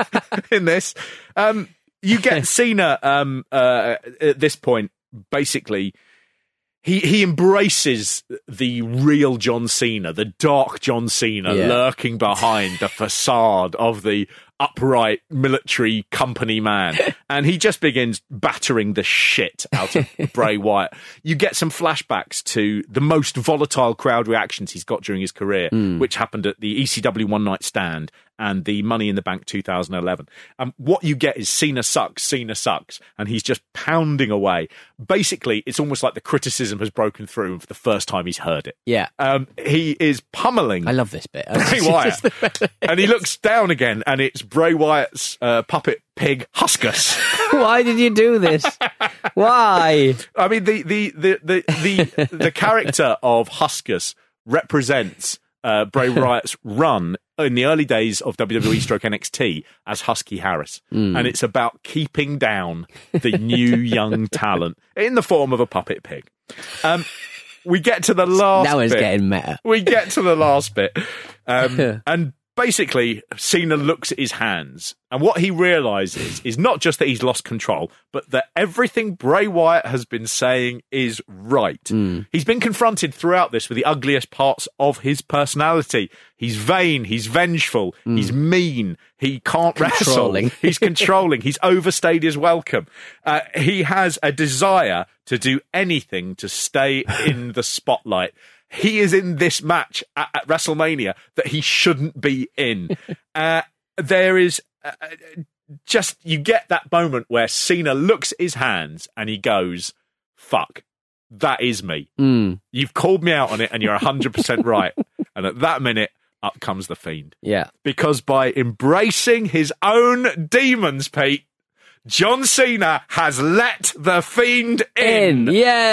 in this. Um, you get Cena um, uh, at this point, basically, He he embraces the real John Cena, the dark John Cena, Yeah. lurking behind the facade of the upright military company man. And he just begins battering the shit out of Bray Wyatt. You get some flashbacks to the most volatile crowd reactions he's got during his career, Mm. which happened at the E C W One Night Stand and the Money in the Bank two thousand eleven. And what you get is Cena sucks, Cena sucks, and he's just pounding away. Basically, it's almost like the criticism has broken through, and for the first time he's heard it. Yeah. Um, he is pummeling I love this bit. Bray Wyatt. And he looks down again, and it's Bray Wyatt's uh, puppet pig, Huskus. Why did you do this? Why? I mean, the the the the the, the character of Huskus represents uh, Bray Wyatt's run in the early days of W W E stroke N X T as Husky Harris. Mm. And it's about keeping down the new young talent in the form of a puppet pig. Um, we get to the last Now it's bit. getting meta. We get to the last bit. Um, and basically, Cena looks at his hands, and what he realises is not just that he's lost control, but that everything Bray Wyatt has been saying is right. Mm. He's been confronted throughout this with the ugliest parts of his personality. He's vain, he's vengeful, Mm. he's mean, he can't Controlling. wrestle, he's controlling, he's overstayed his welcome. Uh, he has a desire to do anything to stay in the spotlight. He is in this match at, at WrestleMania that he shouldn't be in. Uh, there is uh, just, you get that moment where Cena looks at his hands and he goes, fuck, that is me. Mm. You've called me out on it and you're one hundred percent right. And at that minute, up comes the Fiend. Yeah. Because by embracing his own demons, Pete, John Cena has let the Fiend in. In. Yay!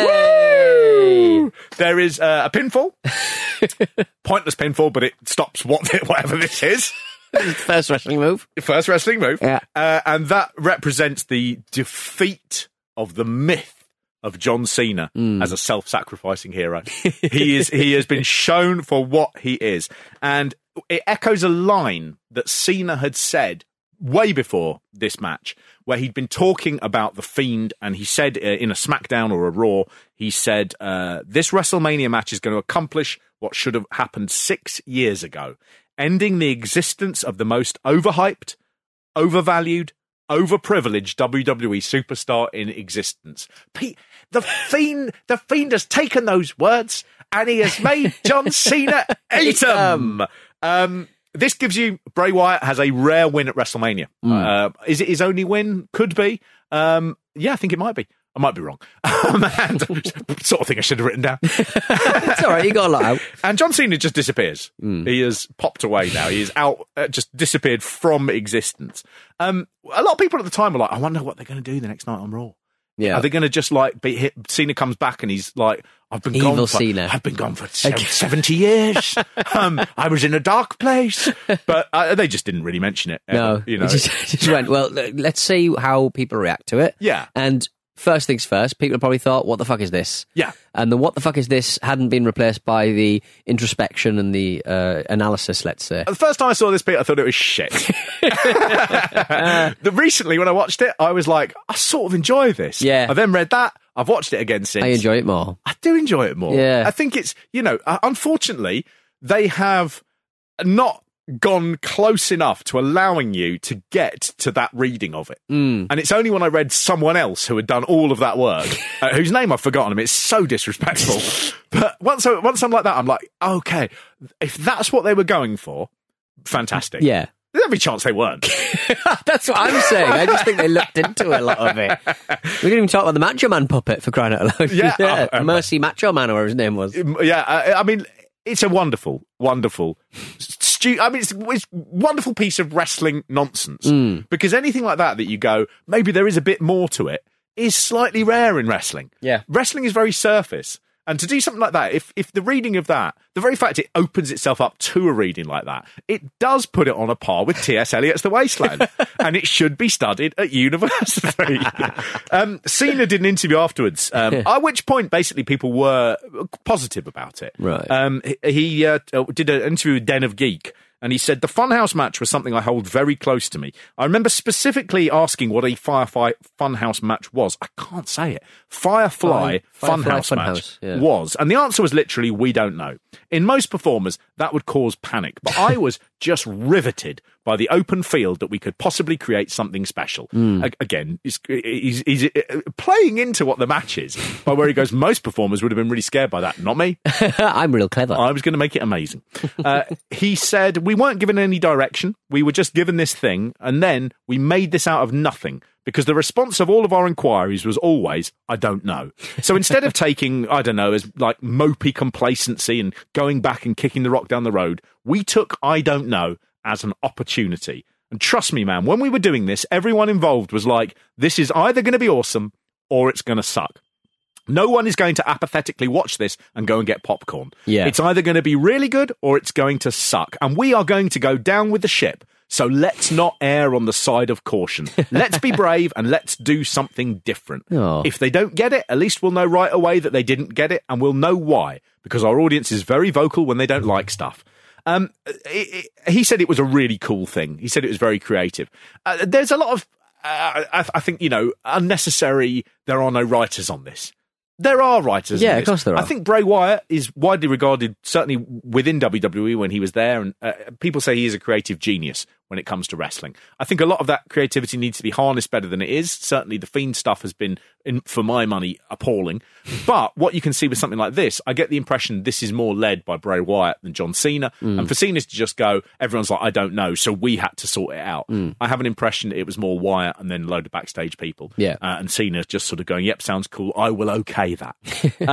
Woo! There is uh, a pinfall. Pointless pinfall, but it stops what whatever this is. First wrestling move. First wrestling move. Yeah. Uh, and that represents the defeat of the myth of John Cena mm. as a self-sacrificing hero. he is he has been shown for what he is. And it echoes a line that Cena had said way before this match, where he'd been talking about The Fiend, and he said uh, in a SmackDown or a Raw, he said, uh, this WrestleMania match is going to accomplish what should have happened six years ago, ending the existence of the most overhyped, overvalued, overprivileged W W E superstar in existence. Pete, the Fiend, the Fiend has taken those words and he has made John Cena eat them. Um, this gives you, Bray Wyatt has a rare win at WrestleMania. Mm. Uh, is it his only win? Could be. Um, yeah, I think it might be. I might be wrong. Um, and, sort of thing I should have written down. It's all right, you got a lot out. And John Cena just disappears. Mm. He has popped away now. He is out, uh, just disappeared from existence. Um, a lot of people at the time were like, I wonder what they're going to do the next night on Raw. Yeah. Are they going to just like be hit? Cena comes back and he's like, I've been Evil gone for, Cena. I've been gone for seventy years. um, I was in a dark place, but uh, they just didn't really mention it. Ever, no, you know, just, just went, well, let's see how people react to it. Yeah. And first things first, people probably thought, what the fuck is this? Yeah. And the what the fuck is this hadn't been replaced by the introspection and the uh, analysis, let's say. The first time I saw this bit, I thought it was shit. the, recently, when I watched it, I was like, I sort of enjoy this. Yeah. I then read that. I've watched it again since. I enjoy it more. I do enjoy it more. Yeah. I think it's, you know, uh, unfortunately, they have not gone close enough to allowing you to get to that reading of it. Mm. And it's only when I read someone else who had done all of that work, uh, whose name I've forgotten. I mean, it's so disrespectful. But once, I, once I'm like that, I'm like, okay, if that's what they were going for, fantastic. Yeah. There's every chance they weren't. That's what I'm saying. I just think they looked into a lot of it. We didn't even talk about the Macho Man puppet, for crying out loud. Yeah. yeah. Oh, um, Mercy Macho Man, or whatever his name was. Yeah, I, I mean, it's a wonderful, wonderful, stu- I mean, it's, it's a wonderful piece of wrestling nonsense. Mm. Because anything like that, that you go, maybe there is a bit more to it, is slightly rare in wrestling. Yeah. Wrestling is very surface. And to do something like that, if if the reading of that, the very fact it opens itself up to a reading like that, it does put it on a par with T S Eliot's The Wasteland. And it should be studied at university. um, Cena did an interview afterwards, um, at which point basically people were positive about it. Right. Um, he he uh, did an interview with Den of Geek. And he said, the Funhouse match was something I hold very close to me. I remember specifically asking what a Firefly Funhouse match was. I can't say it. Firefly, Fire, Firefly Funhouse Funhouse, match yeah. was. And the answer was literally, we don't know. In most performers, that would cause panic. But I was just riveted by the open field that we could possibly create something special. Mm. A- again, he's, he's, he's playing into what the match is, by where he goes, most performers would have been really scared by that. Not me. I'm real clever. I was going to make it amazing. Uh, he said, we weren't given any direction. We were just given this thing, and then we made this out of nothing. Because the response of all of our inquiries was always, I don't know. So instead of taking, I don't know, as like mopey complacency and going back and kicking the rock down the road, we took I don't know as an opportunity. And trust me, man, when we were doing this, everyone involved was like, this is either going to be awesome or it's going to suck. No one is going to apathetically watch this and go and get popcorn. Yeah. It's either going to be really good or it's going to suck. And we are going to go down with the ship. So let's not err on the side of caution. Let's be brave and let's do something different. Oh. If they don't get it, at least we'll know right away that they didn't get it, and we'll know why, because our audience is very vocal when they don't like stuff. Um, it, it, he said it was a really cool thing. He said it was very creative. Uh, there's a lot of, uh, I, I think, you know, unnecessary, there are no writers on this. There are writers. Yeah, in of this. course there are. I think Bray Wyatt is widely regarded, certainly within W W E when he was there, and uh, people say he is a creative genius when it comes to wrestling. I think a lot of that creativity needs to be harnessed better than it is. Certainly the Fiend stuff has been, in, for my money, appalling. But what you can see with something like this, I get the impression this is more led by Bray Wyatt than John Cena. Mm. And for Cena to just go, everyone's like, I don't know, so we had to sort it out. Mm. I have an impression it was more Wyatt and then a load of backstage people. Yeah. Uh, and Cena just sort of going, yep, sounds cool. I will okay that. um,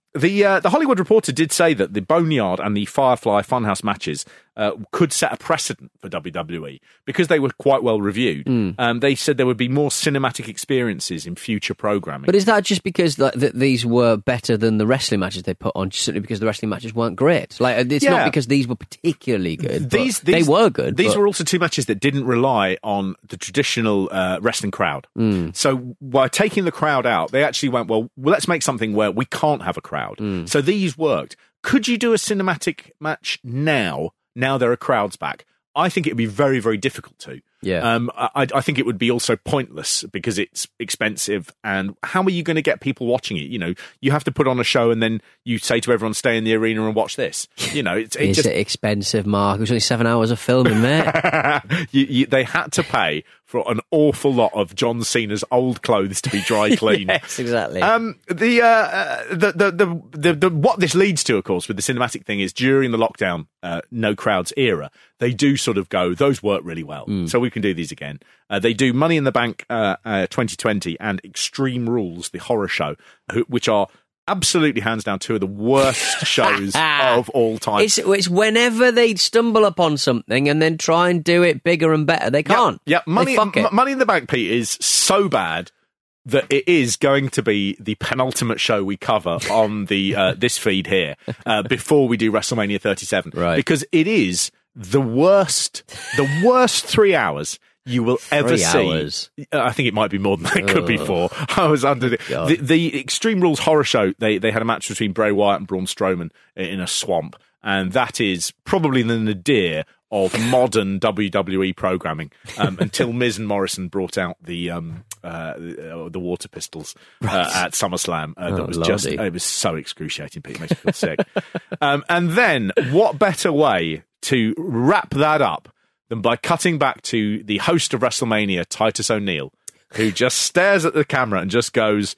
The uh, the Hollywood Reporter did say that the Boneyard and the Firefly Funhouse matches uh, could set a precedent for W W E because they were quite well reviewed. Mm. Um, they said there would be more cinematic experiences in future programming. But is that just because like, th- these were better than the wrestling matches they put on, just simply because the wrestling matches weren't great? Like it's yeah. not because these were particularly good. These, these they were good. These but... were also two matches that didn't rely on the traditional uh, wrestling crowd. Mm. So by taking the crowd out, they actually went, well, well let's make something where we can't have a crowd. Mm. So these worked. Could you do a cinematic match now? Now there are crowds back. I think it would be very, very difficult to. Yeah. Um, I, I think it would be also pointless because it's expensive. And how are you going to get people watching it? You know, you have to put on a show and then you say to everyone, stay in the arena and watch this. You know, it's it Is just... it expensive, Mark? It was only seven hours of filming, mate. you, you, they had to pay for an awful lot of John Cena's old clothes to be dry cleaned. Yes, exactly. Um, the, uh, the, the, the, the, the, what this leads to, of course, with the cinematic thing is during the lockdown, uh, no crowds era, they do sort of go, those work really well. Mm. So we can do these again. Uh, they do Money in the Bank uh, uh, twenty twenty and Extreme Rules, the horror show, who, which are absolutely hands down two of the worst shows of all time. It's, it's whenever they stumble upon something and then try and do it bigger and better, they can't. Yeah, yeah. Money, they fuck it. M- Money in the Bank, Pete, is so bad that it is going to be the penultimate show we cover on the uh, this feed here uh, before we do WrestleMania thirty-seven, right? Because it is the worst, the worst three hours you will ever Three see. hours. I think it might be more than that. It could be four. I was under the, the the Extreme Rules horror show. They they had a match between Bray Wyatt and Braun Strowman in a swamp, and that is probably the nadir of modern W W E programming. Um, until Miz and Morrison brought out the um uh, the water pistols uh, right. at SummerSlam. Uh, that oh, was lordy. just it was so excruciating. Pete, it makes me feel sick. Um, and then what better way to wrap that up than by cutting back to the host of WrestleMania, Titus O'Neil, who just stares at the camera and just goes,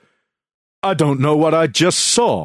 I don't know what I just saw.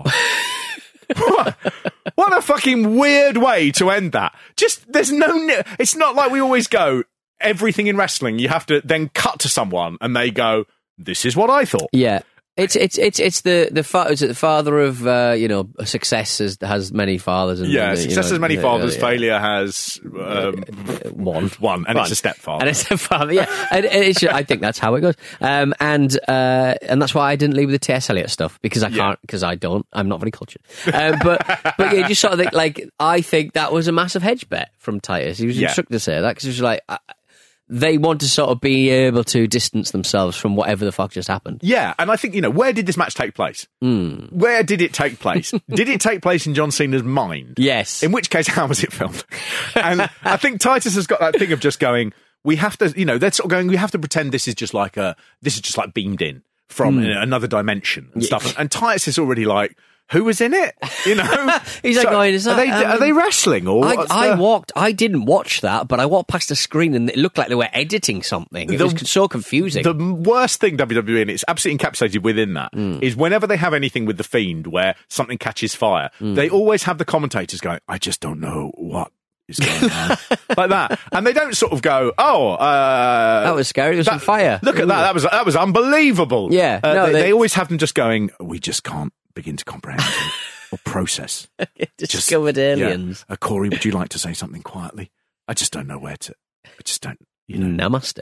what, what a fucking weird way to end that. Just, there's no, it's not like we always go, everything in wrestling, you have to then cut to someone and they go, this is what I thought. Yeah. It's it's it's it's the the, fa- is it the father of uh, you know success has, has many fathers and yeah you success know, has many yeah, fathers yeah. failure has um, one one and one. It's a stepfather and it's a father yeah and it's just, I think that's how it goes um, and uh, and that's why I didn't leave with the T S Eliot stuff because I can't because yeah. I don't I'm not very cultured um, but but yeah just sort of think, like I think that was a massive hedge bet from Titus. He was yeah. instructed to say that because he was like. I, They want to sort of be able to distance themselves from whatever the fuck just happened. Yeah, and I think, you know, where did this match take place? Mm. Where did it take place? Did it take place in John Cena's mind? Yes. In which case, how was it filmed? And I think Titus has got that thing of just going, we have to, you know, they're sort of going, we have to pretend this is just like a, this is just like beamed in from mm. another dimension and yeah. stuff. And, and Titus is already like, who was in it? You know, he's like, so, going, is that, are they um, are they wrestling or? I, I the... walked. I didn't watch that, but I walked past the screen and it looked like they were editing something. It the, was so confusing. The worst thing W W E, and it's absolutely encapsulated within that, mm. is whenever they have anything with the Fiend where something catches fire, mm. they always have the commentators going, "I just don't know what." Is going on like that, and they don't sort of go, "Oh, uh, that was scary. It was that, on fire. Look Ooh. at that. That was that was unbelievable." Yeah, uh, no, they, they... they always have them just going, "We just can't begin to comprehend or process." Discovered just, aliens. Yeah. Uh, Corey, would you like to say something quietly? I just don't know where to. I just don't. You know. Namaste.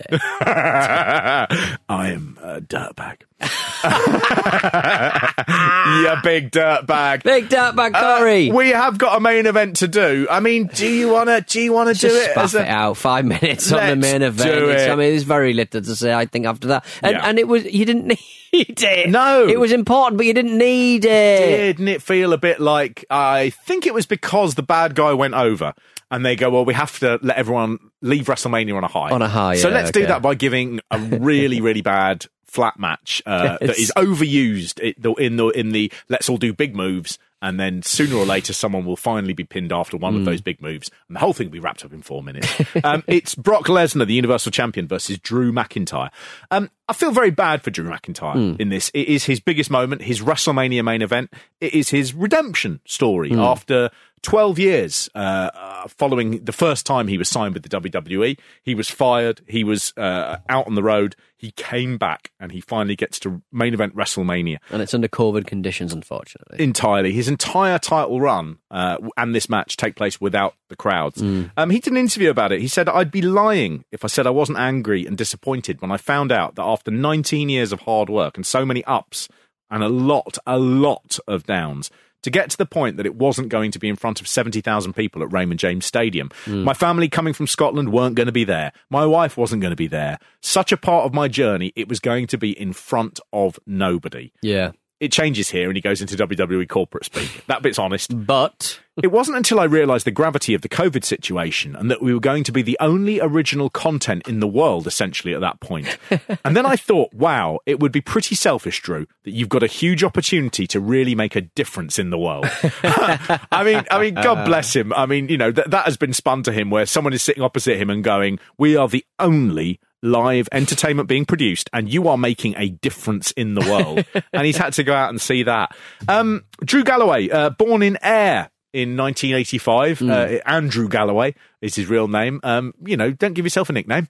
I am a dirtbag. You big dirtbag. Big dirtbag, Corey. Uh, we have got a main event to do. I mean, do you want to do you want to do Just it? Spaff as a... it out. Five minutes on the main event. Do It's, it. I mean, there's very little to say, I think, after that. And, Yeah. and it was, you didn't need it. No. It was important, but you didn't need it. Didn't it feel a bit like, I think it was because the bad guy went over and they go, well, we have to let everyone leave WrestleMania on a high. On a high, So yeah, let's okay. do that by giving a really, really bad flat match uh, Yes. that is overused in the in the let's all do big moves, and then sooner or later someone will finally be pinned after one Mm. of those big moves, and the whole thing will be wrapped up in four minutes. um, it's Brock Lesnar, the Universal Champion, versus Drew McIntyre. Um, I feel very bad for Drew McIntyre Mm. in this. It is his biggest moment, his WrestleMania main event. It is his redemption story Mm. after twelve years uh, uh, following the first time he was signed with the W W E. He was fired. He was uh, out on the road. He came back and he finally gets to main event WrestleMania. And it's under COVID conditions, unfortunately. Entirely. His entire title run uh, and this match take place without the crowds. Mm. Um, he did an interview about it. He said, I'd be lying if I said I wasn't angry and disappointed when I found out that after nineteen years of hard work and so many ups and a lot, a lot of downs, to get to the point that it wasn't going to be in front of seventy thousand people at Raymond James Stadium. Mm. My family coming from Scotland weren't going to be there. My wife wasn't going to be there. Such a part of my journey, it was going to be in front of nobody. Yeah. It changes here and he goes into W W E corporate speak. That bit's honest. But it wasn't until I realised the gravity of the COVID situation and that we were going to be the only original content in the world, essentially, at that point. And then I thought, wow, it would be pretty selfish, Drew, that you've got a huge opportunity to really make a difference in the world. I mean, I mean, God bless him. I mean, you know, th- that has been spun to him where someone is sitting opposite him and going, we are the only live entertainment being produced and you are making a difference in the world. And he's had to go out and see that. Um, Drew Galloway, uh, born in Ayr in nineteen eighty-five. Mm. Uh, Andrew Galloway is his real name. Um, you know, don't give yourself a nickname.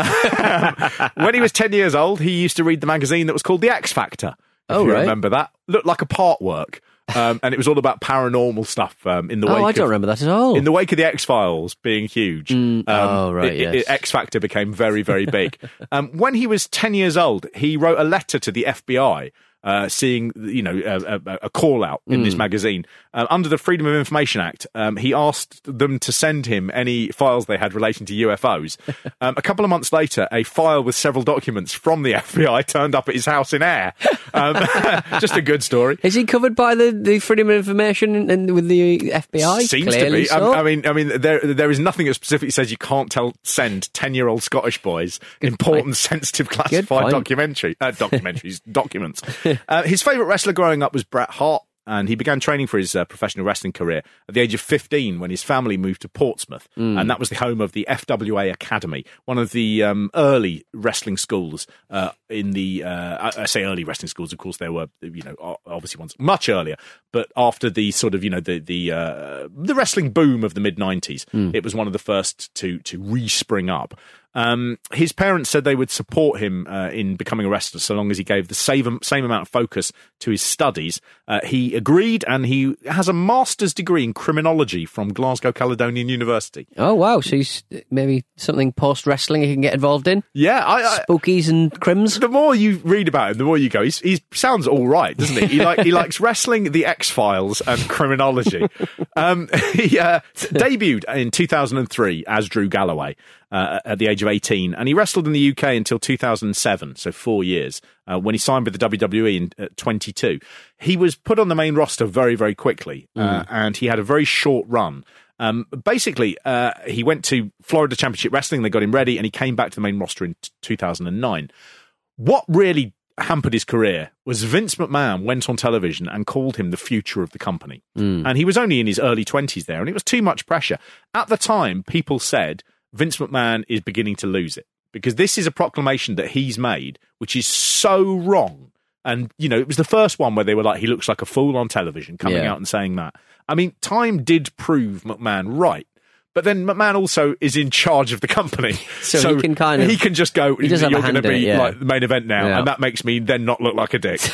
When he was ten years old, he used to read the magazine that was called The X Factor. If oh, you right. remember that. Looked like a part work. Um, and it was all about paranormal stuff um, in the wake Oh, I don't of, remember that at all. In the wake of the X-Files being huge. Mm, um, oh, right, it, yes. it, X-Factor became very, very big. um, when he was ten years old, he wrote a letter to the F B I Uh, seeing, you know, a, a, a call out in mm. this magazine. Uh, under the Freedom of Information Act, um, he asked them to send him any files they had relating to U F Os. Um, a couple of months later, a file with several documents from the F B I turned up at his house in Ayr. Um, just a good story. Is he covered by the, the Freedom of Information and, and with the F B I? Seems Clearly to be. so. I, I mean, I mean, there there is nothing that specifically says you can't tell send ten-year-old Scottish boys good important, point. sensitive, classified documentary uh, documentaries documents. Uh, his favourite wrestler growing up was Bret Hart, and he began training for his uh, professional wrestling career at the age of fifteen when his family moved to Portsmouth, mm. and that was the home of the F W A Academy, one of the um, early wrestling schools uh, in the, uh, I, I say early wrestling schools, of course there were, you know, obviously ones much earlier, but after the sort of, you know, the the, uh, the wrestling boom of the mid nineties, mm. it was one of the first to, to re-spring up. Um, his parents said they would support him uh, in becoming a wrestler so long as he gave the same, same amount of focus to his studies. Uh, he agreed, and he has a master's degree in criminology from Glasgow Caledonian University. Oh, wow. So he's maybe something post-wrestling he can get involved in? Yeah. I, I, Spookies and crims? The more you read about him, the more you go, he's, he sounds all right, doesn't he? He, like, he likes wrestling, the X-Files, and criminology. um, he uh, debuted in two thousand three as Drew Galloway. Uh, at the age of eighteen, and he wrestled in the U K until two thousand seven, so four years, uh, when he signed with the W W E in uh, twenty-two. He was put on the main roster very, very quickly, uh, mm. and he had a very short run. Um, basically, uh, he went to Florida Championship Wrestling, they got him ready, and he came back to the main roster in t- two thousand nine. What really hampered his career was Vince McMahon went on television and called him the future of the company. Mm. And he was only in his early twenties there, and it was too much pressure. At the time, people said, Vince McMahon is beginning to lose it because this is a proclamation that he's made, which is so wrong. And, you know, it was the first one where they were like, he looks like a fool on television coming yeah. out and saying that. I mean, time did prove McMahon right. But then McMahon also is in charge of the company. So, so he can kind of... He can just go, you're going to be yeah. like the main event now. Yeah. And that makes me then not look like a dick.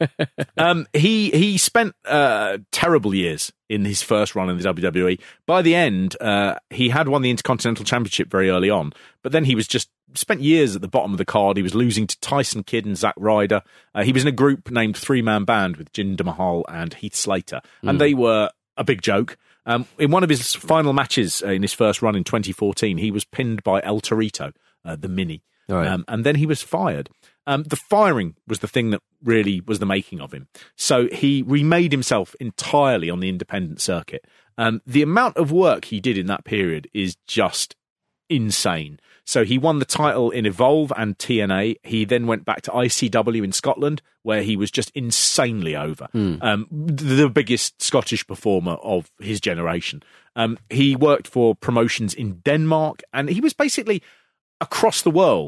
um, he he spent uh, terrible years in his first run in the W W E. By the end, uh, he had won the Intercontinental Championship very early on. But then he was just spent years at the bottom of the card. He was losing to Tyson Kidd and Zack Ryder. Uh, he was in a group named Three Man Band with Jinder Mahal and Heath Slater. And mm. they were a big joke. Um, in one of his final matches uh, in his first run in twenty fourteen, he was pinned by El Torito, uh, the Mini, right. um, and then he was fired. Um, the firing was the thing that really was the making of him. So he remade himself entirely on the independent circuit. Um, the amount of work he did in that period is just insane. So he won the title in Evolve and T N A. He then went back to I C W in Scotland, where he was just insanely over. Mm. Um, the biggest Scottish performer of his generation. Um, he worked for promotions in Denmark, and he was basically across the world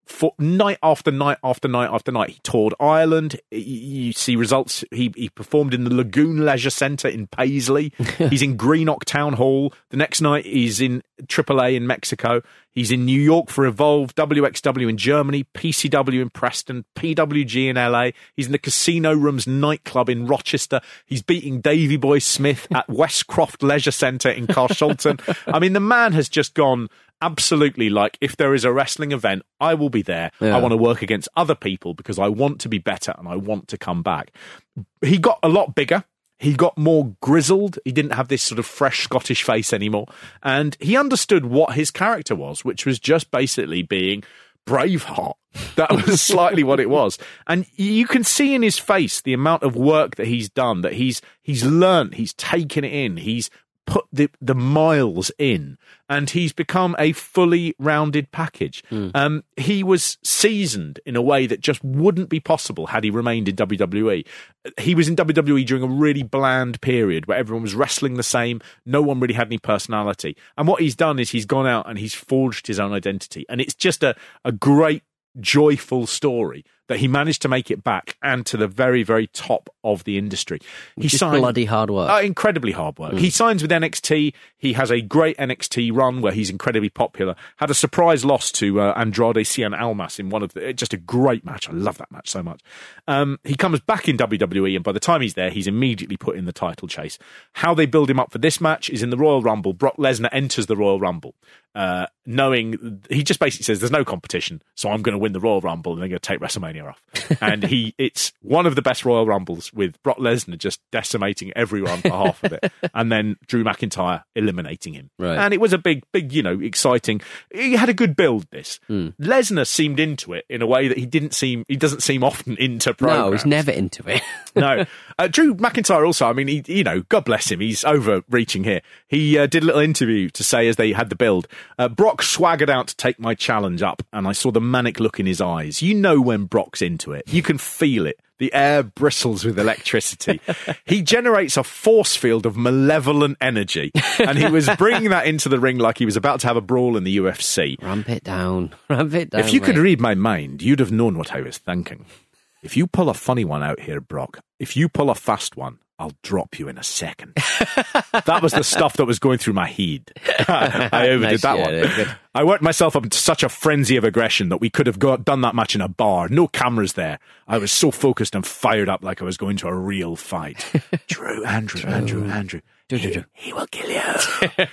for night after night after night after night. He toured Ireland. You see results. He, he performed in the Lagoon Leisure Centre in Paisley. He's in Greenock Town Hall. The next night he's in triple A in Mexico. He's in New York for Evolve, W X W in Germany, P C W in Preston, P W G in L A. He's in the Casino Rooms nightclub in Rochester. He's beating Davey Boy Smith at Westcroft Leisure Centre in Carshalton. I mean, the man has just gone absolutely like, if there is a wrestling event, I will be there. Yeah. I want to work against other people because I want to be better and I want to come back. He got a lot bigger. He got more grizzled. He didn't have this sort of fresh Scottish face anymore. And he understood what his character was, which was just basically being Braveheart. That was slightly what it was. And you can see in his face the amount of work that he's done, that he's he's learned, he's taken it in, he's put the, the miles in, and he's become a fully rounded package. Mm. Um, he was seasoned in a way that just wouldn't be possible had he remained in W W E. He was in W W E during a really bland period where everyone was wrestling the same. No one really had any personality. And what he's done is he's gone out and he's forged his own identity. And it's just a, a great, joyful story that he managed to make it back and to the very, very top of the industry. He Just signed bloody hard work. Uh, incredibly hard work. Mm. He signs with N X T. He has a great N X T run where he's incredibly popular. Had a surprise loss to uh, Andrade Cien Almas in one of the, just a great match. I love that match so much. Um, he comes back in W W E, and by the time he's there, he's immediately put in the title chase. How they build him up for this match is in the Royal Rumble. Brock Lesnar enters the Royal Rumble, uh, knowing he just basically says, "There's no competition, so I'm going to win the Royal Rumble and they're going to take WrestleMania off." And he, it's one of the best Royal Rumbles with Brock Lesnar just decimating everyone for half of it, and then Drew McIntyre eliminating him. Right. And it was a big, big, you know, exciting. He had a good build. This mm. Lesnar seemed into it in a way that he didn't seem. He doesn't seem often into programs. No, he's never into it. No, uh, Drew McIntyre also. I mean, he, you know, God bless him. He's overreaching here. He uh, did a little interview to say as they had the build, uh, Brock swaggered out to take my challenge up, and I saw the manic look in his eyes. You know when Brock's into it. You can feel it. The air bristles with electricity. He generates a force field of malevolent energy, and he was bringing that into the ring like he was about to have a brawl in the U F C. Ramp it down. Ramp it down. If you mate. could read my mind, you'd have known what I was thinking. If you pull a funny one out here, Brock, if you pull a fast one, I'll drop you in a second. That was the stuff that was going through my head. I overdid nice, that yeah, one. I worked myself up into such a frenzy of aggression that we could have got, done that match in a bar. No cameras there. I was so focused and fired up like I was going to a real fight. Drew, Andrew, Drew. Andrew, Andrew. Drew, Drew, Drew. He, he will kill you.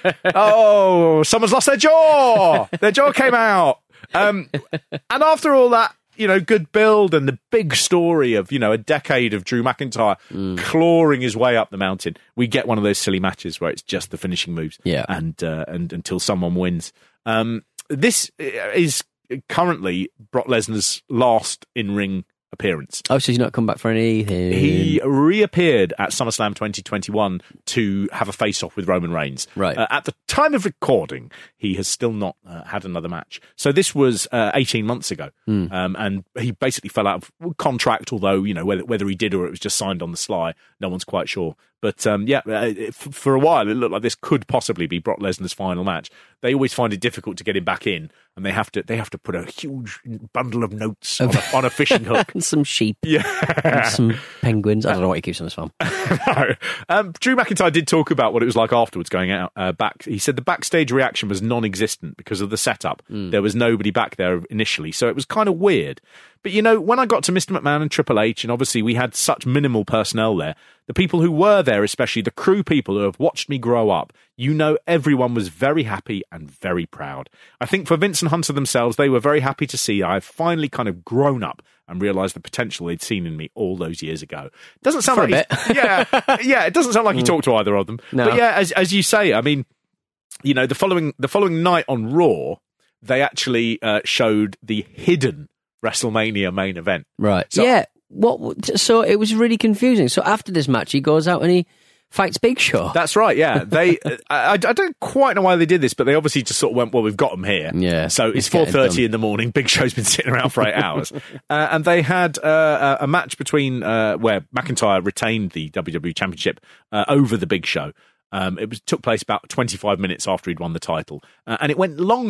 Oh, someone's lost their jaw. Their jaw came out. Um, and after all that, you know, good build and the big story of, you know, a decade of Drew McIntyre mm. clawing his way up the mountain, we get one of those silly matches where it's just the finishing moves, yeah, and uh, and until someone wins. Um, this is currently Brock Lesnar's last in-ring appearance. Oh, so he's not come back for anything. He reappeared at SummerSlam twenty twenty-one to have a face-off with Roman Reigns. Right. Uh, at the time of recording, he has still not uh, had another match. So this was uh, eighteen months ago. Mm. Um, and he basically fell out of contract, although, you know, whether, whether he did or it was just signed on the sly, no one's quite sure. But um, yeah, uh, for a while, it looked like this could possibly be Brock Lesnar's final match. They always find it difficult to get him back in, and they have to they have to put a huge bundle of notes on a, on a fishing hook. And some sheep. Yeah. And some penguins. I don't know what he keeps on his farm. No. Um, Drew McIntyre did talk about what it was like afterwards going out uh, back. He said the backstage reaction was non-existent because of the setup. Mm. There was nobody back there initially, so it was kind of weird. But, you know, when I got to Mister McMahon and Triple H, and obviously we had such minimal personnel there, the people who were there, especially the crew people who have watched me grow up, you know, everyone was very happy and very proud. I think for Vince and Hunter themselves, they were very happy to see I've finally kind of grown up and realised the potential they'd seen in me all those years ago. Doesn't sound for like he, yeah, yeah. It doesn't sound like he talked to either of them. No. But yeah, as as you say, I mean, you know, the following the following night on Raw, they actually uh, showed the hidden WrestleMania main event. Right. So, yeah. What? So it was really confusing. So after this match, he goes out and he fights Big Show. That's right. Yeah. They. I, I don't quite know why they did this, but they obviously just sort of went, well, we've got them here. Yeah. So it's four thirty in the morning. Big Show's been sitting around for eight hours, uh, and they had uh, a match between uh, where McIntyre retained the W W E Championship uh, over the Big Show. Um, it was took place about twenty-five minutes after he'd won the title, uh, and it went longer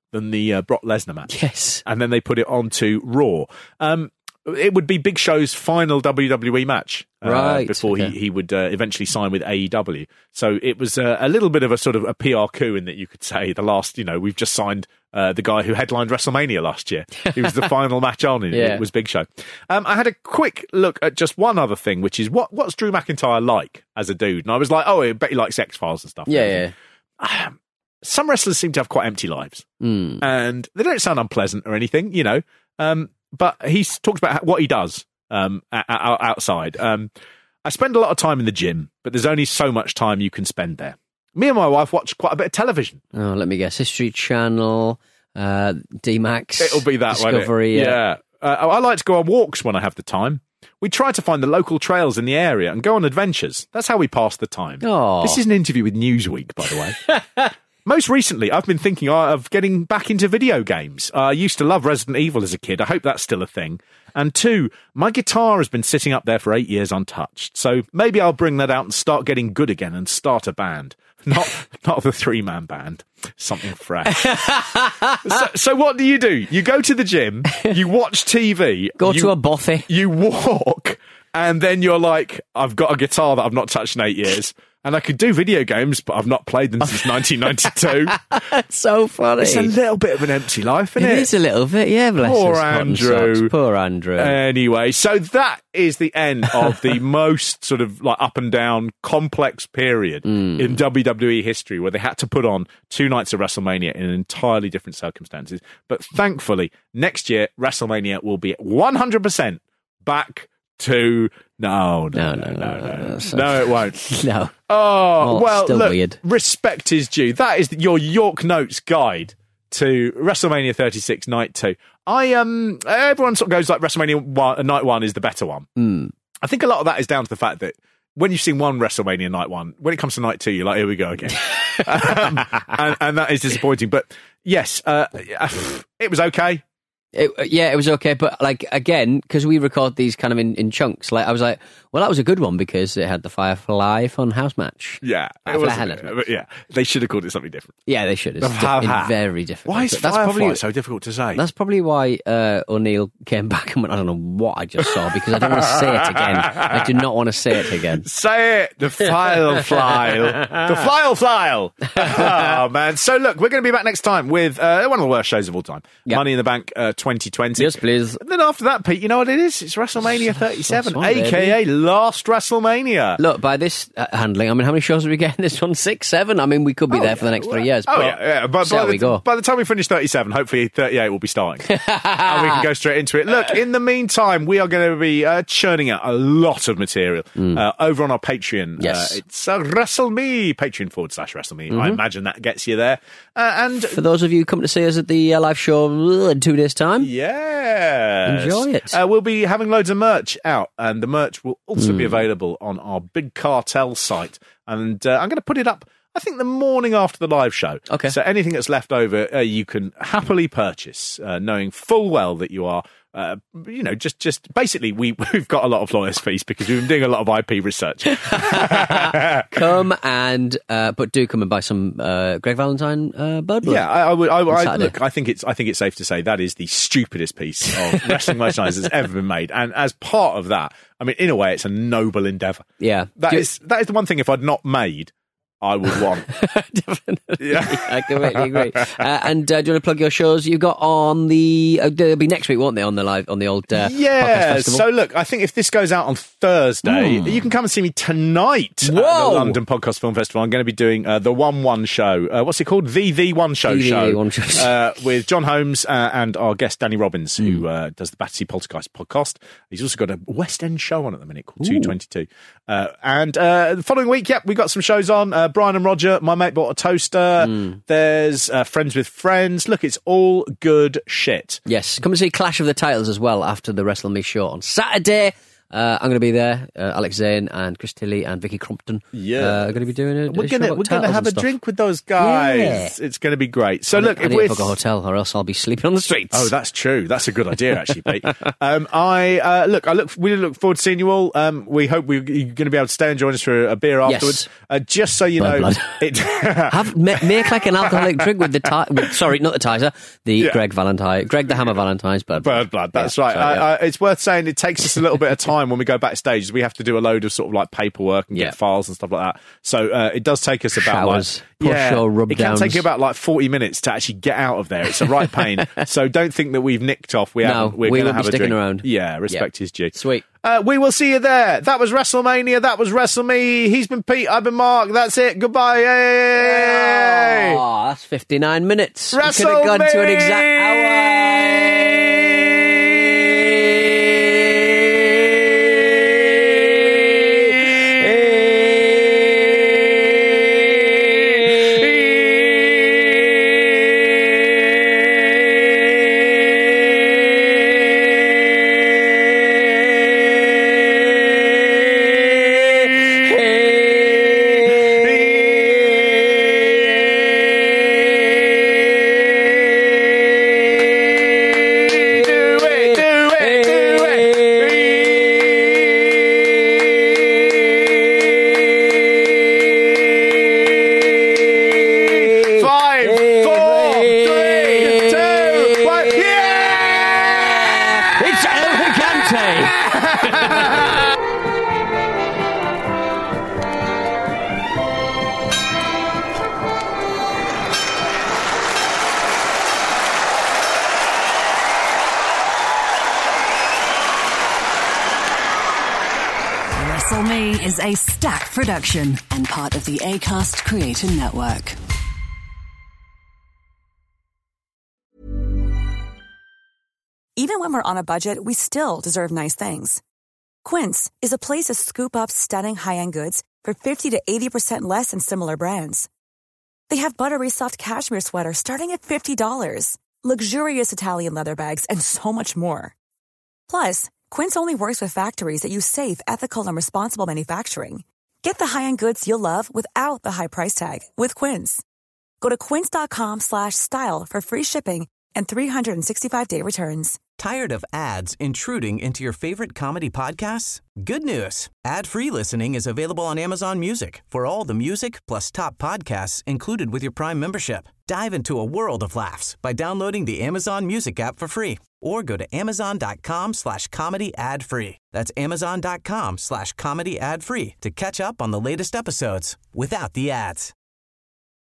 than the uh, Brock Lesnar match. Yes. And then they put it onto Raw. Um, it would be Big Show's final W W E match uh, right, before okay. he, he would uh, eventually sign with A E W. So it was uh, a little bit of a sort of a P R coup in that you could say the last, you know, we've just signed uh, the guy who headlined WrestleMania last year. He was the final match on and yeah. it was Big Show. Um, I had a quick look at just one other thing, which is what what's Drew McIntyre like as a dude? And I was like, oh, I bet he likes X-Files and stuff. Yeah, yeah. Um, some wrestlers seem to have quite empty lives. Mm. And they don't sound unpleasant or anything, you know. Um, but he's talked about what he does um, outside. Um, I spend a lot of time in the gym, but there's only so much time you can spend there. Me and my wife watch quite a bit of television. Oh, let me guess. History Channel, uh, D-Max. It'll be that, Discovery. won't it? Yeah. yeah. Uh, I like to go on walks when I have the time. We try to find the local trails in the area and go on adventures. That's how we pass the time. Aww. This is an interview with Newsweek, by the way. Most recently, I've been thinking of getting back into video games. Uh, I used to love Resident Evil as a kid. I hope that's still a thing. And two, my guitar has been sitting up there for eight years untouched. So maybe I'll bring that out and start getting good again and start a band. Not not the three-man band. Something fresh. so, so what do you do? You go to the gym, you watch T V. Go you, to a bothy. You walk, and then you're like, I've got a guitar that I've not touched in eight years. And I could do video games, but I've not played them since nineteen ninety-two. That's so funny. It's a little bit of an empty life, isn't it? It is a little bit, yeah. Bless Poor his cotton Andrew. socks. Poor Andrew. Anyway, so that is the end of the most sort of like up and down complex period mm. in W W E history where they had to put on two nights of WrestleMania in entirely different circumstances. But thankfully, next year, WrestleMania will be one hundred percent back to... No, no, no, no, no, no, no, so no it won't. No. Oh, well, well still look, weird. Respect is due. That is your York Notes guide to WrestleMania thirty-six Night two. I um, everyone sort of goes like WrestleMania one, Night one is the better one. Mm. I think a lot of that is down to the fact that when you've seen one WrestleMania Night one, when it comes to Night two, you're like, here we go again. um, and, and that is disappointing. But yes, uh, it was okay. It, yeah, it was okay, but like again, because we record these kind of in, in chunks. Like I was like, well, that was a good one because it had the Firefly Funhouse match. Yeah, Firefly it Hellas match. yeah, they should have called it something different. Yeah, they should. It's The di- Firefly. very different. Why is But that's Firefly probably so difficult to say? That's probably why uh, O'Neill came back and went, I don't know what I just saw because I don't want to say it again. I do not want to say it again. Say it, the file file, the file file. Oh man! So look, we're going to be back next time with uh, one of the worst shows of all time, Yep. Money in the Bank uh, twenty twenty. Yes, please. And then after that, Pete, you know what it is? It's WrestleMania thirty-seven, That's one, aka last WrestleMania. Look, by this uh, handling, I mean, how many shows are we getting this one? Six, seven? I mean, we could be Oh, there yeah. for the next three years. Oh but yeah, yeah. But see by how the, we go. by the time we finish thirty-seven, hopefully thirty-eight will be starting, and we can go straight into it. Look, in the meantime, we are going to be uh, churning out a lot of material uh, over on our Patreon. Yes. uh, it's uh, WrestleMe, Patreon forward slash WrestleMe. Mm-hmm. I imagine that gets you there. Uh, and For those of you coming to see us at the uh, live show uh, in two days' time, yes. Enjoy it. Uh, we'll be having loads of merch out, and the merch will also Hmm. be available on our Big Cartel site. And uh, I'm going to put it up, I think, the morning after the live show. Okay. So anything that's left over, uh, you can happily purchase, uh, knowing full well that you are, uh, you know, just, just basically, we, we've got a lot of lawyers' fees because we've been doing a lot of I P research. come and, uh, but do come and buy some uh, Greg Valentine uh, Bird Blood. Yeah, I, I would. I, I, Saturday. look, I think it's. I think it's safe to say that is the stupidest piece of wrestling merchandise that's ever been made. And as part of that, I mean, in a way, it's a noble endeavour. Yeah. That Do- is that is the one thing. If I'd not made, I would want. Definitely. Yeah. I completely agree. Uh, and uh, do you want to plug your shows you've got on the? Uh, they'll be next week, won't they? On the live, on the old uh, podcast Yeah. festival. So look, I think if this goes out on Thursday, you can come and see me tonight at Whoa. the London Podcast Film Festival. I'm going to be doing uh, the One One Show. Uh, what's it called? The The One Show The show. One Show. uh, with John Holmes uh, and our guest Danny Robbins, Hmm. who uh, does the Battersea Poltergeist podcast. He's also got a West End show on at the minute called two twenty-two. Uh, and uh, the following week, yep, we got some shows on. Uh, Brian and Roger, My Mate Bought a Toaster. Hmm. There's uh, Friends with Friends. Look, it's all good shit. Yes, come and see Clash of the Titles as well after the WrestleMania show on Saturday. Uh, I'm going to be there. Uh, Alex Zane and Chris Tilley and Vicky Crompton Yeah. uh, are going to be doing it. We're going to we're going to have a drink with those guys. Yeah. It's going to be great. So I look, need, if I need we're to book a hotel, or else I'll be sleeping on the streets. Oh, that's true. That's a good idea, actually, Pete. um, I uh, look, I look, we look forward to seeing you all. Um, we hope we, you're going to be able to stay and join us for a beer afterwards. Yes. Uh, just so you Blood, know, blood. it have make, make like an alcoholic drink with the ti- with, sorry, not the Tizer, the Yeah. Greg Valentine, Greg the Hammer Valentine's bird Bird blood, that's Yeah, right. sorry, I, yeah. I, it's worth saying it takes us a little bit of time when we go backstage. We have to do a load of sort of like paperwork and Yeah. get files and stuff like that. So uh, it does take us about Showers, like push or rub it can downs. take you about like forty minutes to actually get out of there. It's a right pain. So don't think that we've nicked off. We No, haven't. We're we going to will be have a sticking drink. around. Yeah, respect Yeah. is due. Sweet. Uh, we will see you there. That was WrestleMania. That was WrestleMe. He's been Pete. I've been Mark. That's it. Goodbye. Yay! Oh, that's fifty-nine minutes. We could WrestleMania! have gone to an exact hour. Five, four, three, two, one. Yeah! It's El Gigante. WrestleMe is a Stack production and part of the Acast Creator Network. Even when we're on a budget, we still deserve nice things. Quince is a place to scoop up stunning high-end goods for fifty to eighty percent less than similar brands. They have buttery soft cashmere sweaters starting at fifty dollars, luxurious Italian leather bags, and so much more. Plus, Quince only works with factories that use safe, ethical, and responsible manufacturing. Get the high-end goods you'll love without the high price tag with Quince. Go to quince.com slash style for free shipping and three sixty-five day returns. Tired of ads intruding into your favorite comedy podcasts? Good news. Ad-free listening is available on Amazon Music for all the music plus top podcasts included with your Prime membership. Dive into a world of laughs by downloading the Amazon Music app for free or go to amazon.com slash comedy ad free. That's amazon.com slash comedy ad free to catch up on the latest episodes without the ads.